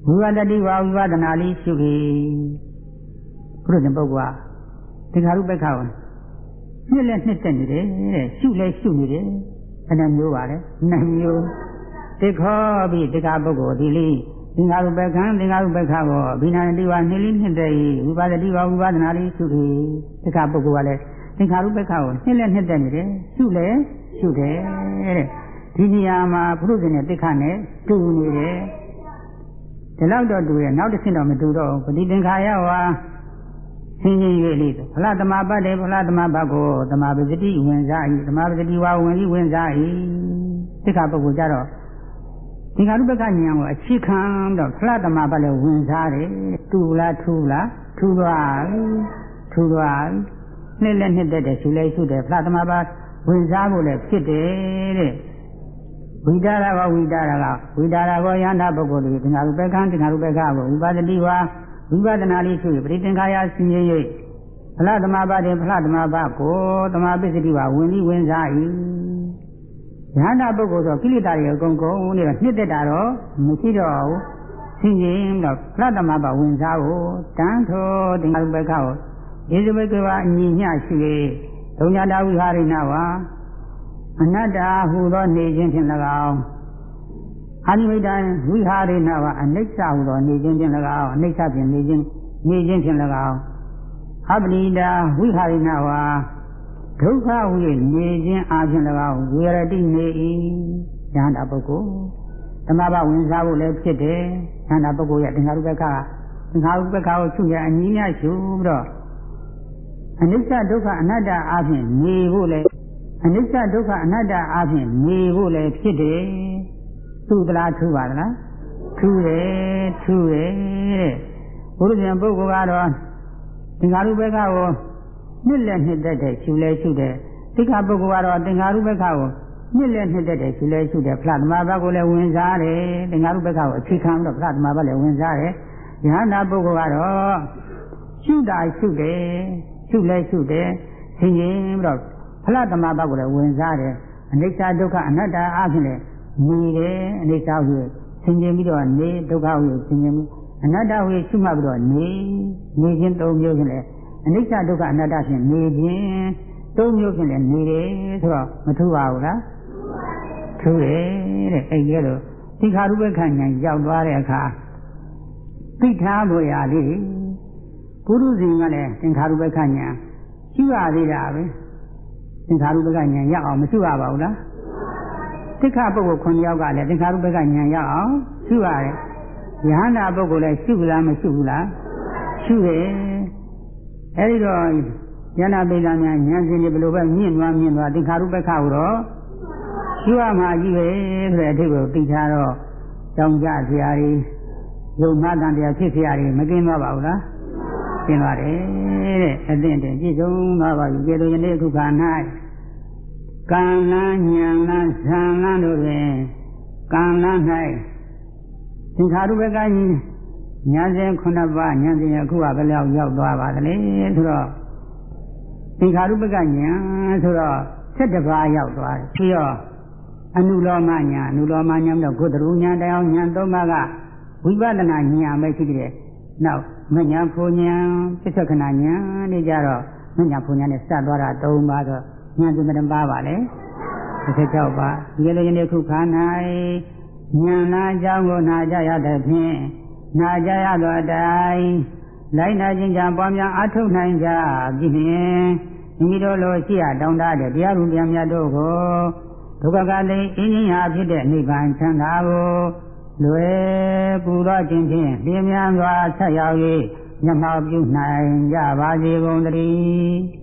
ဝိပဿတိဝါဝိပဿနာလေးရှုပြီဘုရားရှင်ပုဂ္ဂိုလ်ကသင်္ခါရုပ္ပခါကိုနှစ်လက်နှစ်တက်နေတယ်တဲ့ရှုလဲရှုနေတယ်အဲ့ဒါမျိုးပါလေနှစ်မျိုးတိခောပြီးတက္ကပုဂ္ဂိုလ်ဒီလေးသင်္ခါရုပ္ပခံသင်္ခါရုပ္ပခါကိုဘိနာတိဝါနှစ်လေးနှစ်တက်ဝိပဿတိဝါဝိပဿနာလေးရှုပြီတက္ကပုဂ္ဂိုလ်ကလည်းသင်္ခါရုပ္ပခါကိုနှစ်လက်နှစ်တက်နေတယ်ရှုလဲရှုတယ်တဲ့ဒီနေရာမှာဘုရုဇဉ်နဲ့တိခါနဲ့တူနေတယ်ဒီလောက်တော့တူရဲ့နောက်တစ်ဆင့်တော့မတူတော့ဘူးပฏิသင်္ခါရဝါဆင်းရဲ၍လေးဖလားသမာပတ်တယ်ဖလားသမာပတ်ကိုသမာပစ္စတိဝင်စား၏သမာပစ္စတိဝါဝင်ပြီးဝင်စား၏တိခါပုဂ္ဂိုလ်ကြတော့သင်္ခါရုပ္ပကဉာဏ်ကိုအခြေခံတော့ဖလားသမာပတ်လည်းဝင်စားတယ်တူလားထူလားထူသွားထူသွားနှစ်လက်နှစ်သက်တယ်ရှုလဲရှုတယ်ဖလားသမာပတ်ဝင်စားဖို့လည်းဖြစ်တယ်တဲ့ဝိဒါရကဝိဒါရကဝိဒါရဘောယန္တာပုဂ္ဂိုလ်တွေသင်္ခါရုပ္ပကံသင်္ခါရုပ္ပကကိုဝိပါဒတိဝါဝိပဿနာလေးရှုပရိသင်္ခါရဆင်းရဲ၍ဖလားသမာပတ်တယ်ဖလားသမာပတ်ကိုသမာပစ္စတိဝါဝင်ပြီးဝင်စား၏ယန္တာပုဂ္ဂိုလ်ဆိုကိလေသာတွေအကုန်ကုန်နေတော့နှစ်သက်တာတော့မရှိတော့ဘူးဆင်းရဲတော့ဖလားသမာပတ်ဝင်စားဖို့တန်ထိုးသင်္ခါရုပ္ပကကိုယေဇဝေကဝအညီမျှရှိ၍ဒုညတာဝိဟာရိဏဝါအနတ္တဟူသောနေခြင်းဖြင့်၎င်းအာနိမိတံဝိဟာရိဏဝအနိစ္စဟူသောနေခြင်းဖြင့်၎င်းအနိစ္စဖြင့်နေခြင်းနေခြင်းဖြင့်၎င်းအပနိတာဝိဟာရိဏဝဒုက္ခဟူ၍နေခြင်းအပြင်၎င်းဝေရတိနေ၏ဉာဏ်တာပုဂ္ဂိုလ်သမဘဝင်စားဖို့လည်းဖြစ်တယ်ဉာဏ်တာပုဂ္ဂိုလ်ရဲ့သင်္ခါရုပ္ပကသင်္ခါရုပ္ပကကိုရှုရအညီများရှုပြီးတော့အနိစ္စဒုက္ခအနတ္တအပြင်နေဖို့လည်းအနိစ္စဒုက္ခအနတ္တအပြင်နေဖို့လည်းဖြစ်တယ်သူသလားထူပါသလားထူတယ်ထူတယ်တဲ့ဘုရားရှင်ပုဂ္ဂိုလ်ကတော့သင်္ခါရုပ္ပကကိုနှစ်လက်နှစ်သက်တဲ့ရှုလဲရှုတယ်သိက္ခာပုဂ္ဂိုလ်ကတော့သင်္ခါရုပ္ပကကိုနှစ်လက်နှစ်သက်တဲ့ရှုလဲရှုတယ်ဖလားသမာဘတ်ကိုလည်းဝင်စားတယ်သင်္ခါရုပ္ပကကိုအခြေခံပြီးတော့ဖလားသမာဘတ်လည်းဝင်စားတယ်ယဟန္တာပုဂ္ဂိုလ်ကတော့ရှုတာရှုတယ်ရှုလဲရှုတယ်သင်ရင်ပြီးတော့ဖလားသမာဘတ်ကိုလည်းဝင်စားတယ်အနိစ္စဒုက္ခအနတ္တအဖြစ်လည်းနေတယ်အနိစ္စဟုဆင်ခြင်ပြီးတော့နေဒုက္ခဟုဆင်ခြင်ပြီးအနတ္တဟုရှုမှတ်ပြီးတော့နေနေခြင်းသုံးမျိုးဖြင့်လည်းအနိစ္စဒုက္ခအနတ္တဖြင့်နေခြင်းသုံးမျိုးဖြင့်လည်းနေတယ်ဆိုတော့မထူပါဘူးလားထူတယ်တဲ့အဲ့ဒီလိုသင်္ခါရုပ္ပခဉာဏ်ရောက်သွားတဲ့အခါသိထားဖို့ရလေးပုရုဇဉ်ကလည်းသင်္ခါရုပ္ပခဉာဏ်ရှိရသေးတာပဲသင်္ခါရုပ္ပကဉာဏ်ရအောင်မရှိရပါဘူးလားသိက္ခာပုဂ္ဂိုလ်ခုနှစ်ယောက်ကလည်းသင်္ခါရုပ္ပကဉာဏ်ရအောင်ရှိရတယ်ယဟန္တာပုဂ္ဂိုလ်လည်းရှိဘူးလားမရှိဘူးလားရှိတယ်အဲဒီတော့ယန္တာပိဋကများဉာဏ်စဉ်တွေဘယ်လိုပဲမြင့်သွားမြင့်သွားသင်္ခါရုပ္ပကကိုတော့ရှိရမှာကြီးပဲဆိုတဲ့အထိကိုသိထားတော့ကြောင်းကြဆရာကြီးယုံမှတန်တရားဖြစ်ဆရာကြီးမကင်းသွားပါဘူးလားကျင်းသွားတယ်တဲ့အသင့်တင်ပြည့်စုံသွားပါပြီကျေလိုယနေ့အခုခါ၌ကံလန်းဉာဏ်လန်းဇံလန်းတို့တွင်ကံလန်း၌သင်္ခါရုပ္ပကဉာဏ်စဉ်ခုနှစ်ပါးဉာဏ်စဉ်အခုကဘယ်လောက်ရောက်သွားပါသလဲဆိုတော့သင်္ခါရုပ္ပကဉာဏ်ဆိုတော့ဆက်တစ်ပါးရောက်သွားတယ်ပြီးတော့အနုလောမဉာဏ်အနုလောမဉာဏ်တော့ဂုတ္တရဉာဏ်တရားဉာဏ်သုံးပါးကဝိပဿနာဉာဏ်ပဲရှိတယ်နောက်မဉ္ဇဉ်ဖူဉ္ဇဉ်ပစ္ဆကနာဉာဏ်တွေကြတော့မဉ္ဇဉ်ဖူဉ္ဇဉ်နဲ့စသွားတာသုံးပါးဆိုဉာဏ်စဉ်မတပါပါလေတစ်၆ပါးဒီလိုယနေ့ခုခါ၌ဉာဏ်နာကြောင့်ကိုနာကြရတဲ့ဖြင့်နာကြရသောအတိုင်းလိုက်နာခြင်းကြောင့်ပွားများအထုတ်နိုင်ကြပြီနှင့်မိမိတို့လိုရှိရတောင်းတတဲ့တရားဥပဒေမြတ်တို့ကိုဒုက္ခကတိအင်းကြီးဟာဖြစ်တဲ့နိဗ္ဗာန်ချမ်းသာကိုလွယ်ကူသောခြင်းဖြင့်ပြင်းများစွာဆက်ရောက်၍မျက်မှောက်ပြုနိုင်ကြပါစေကုန်သတည်း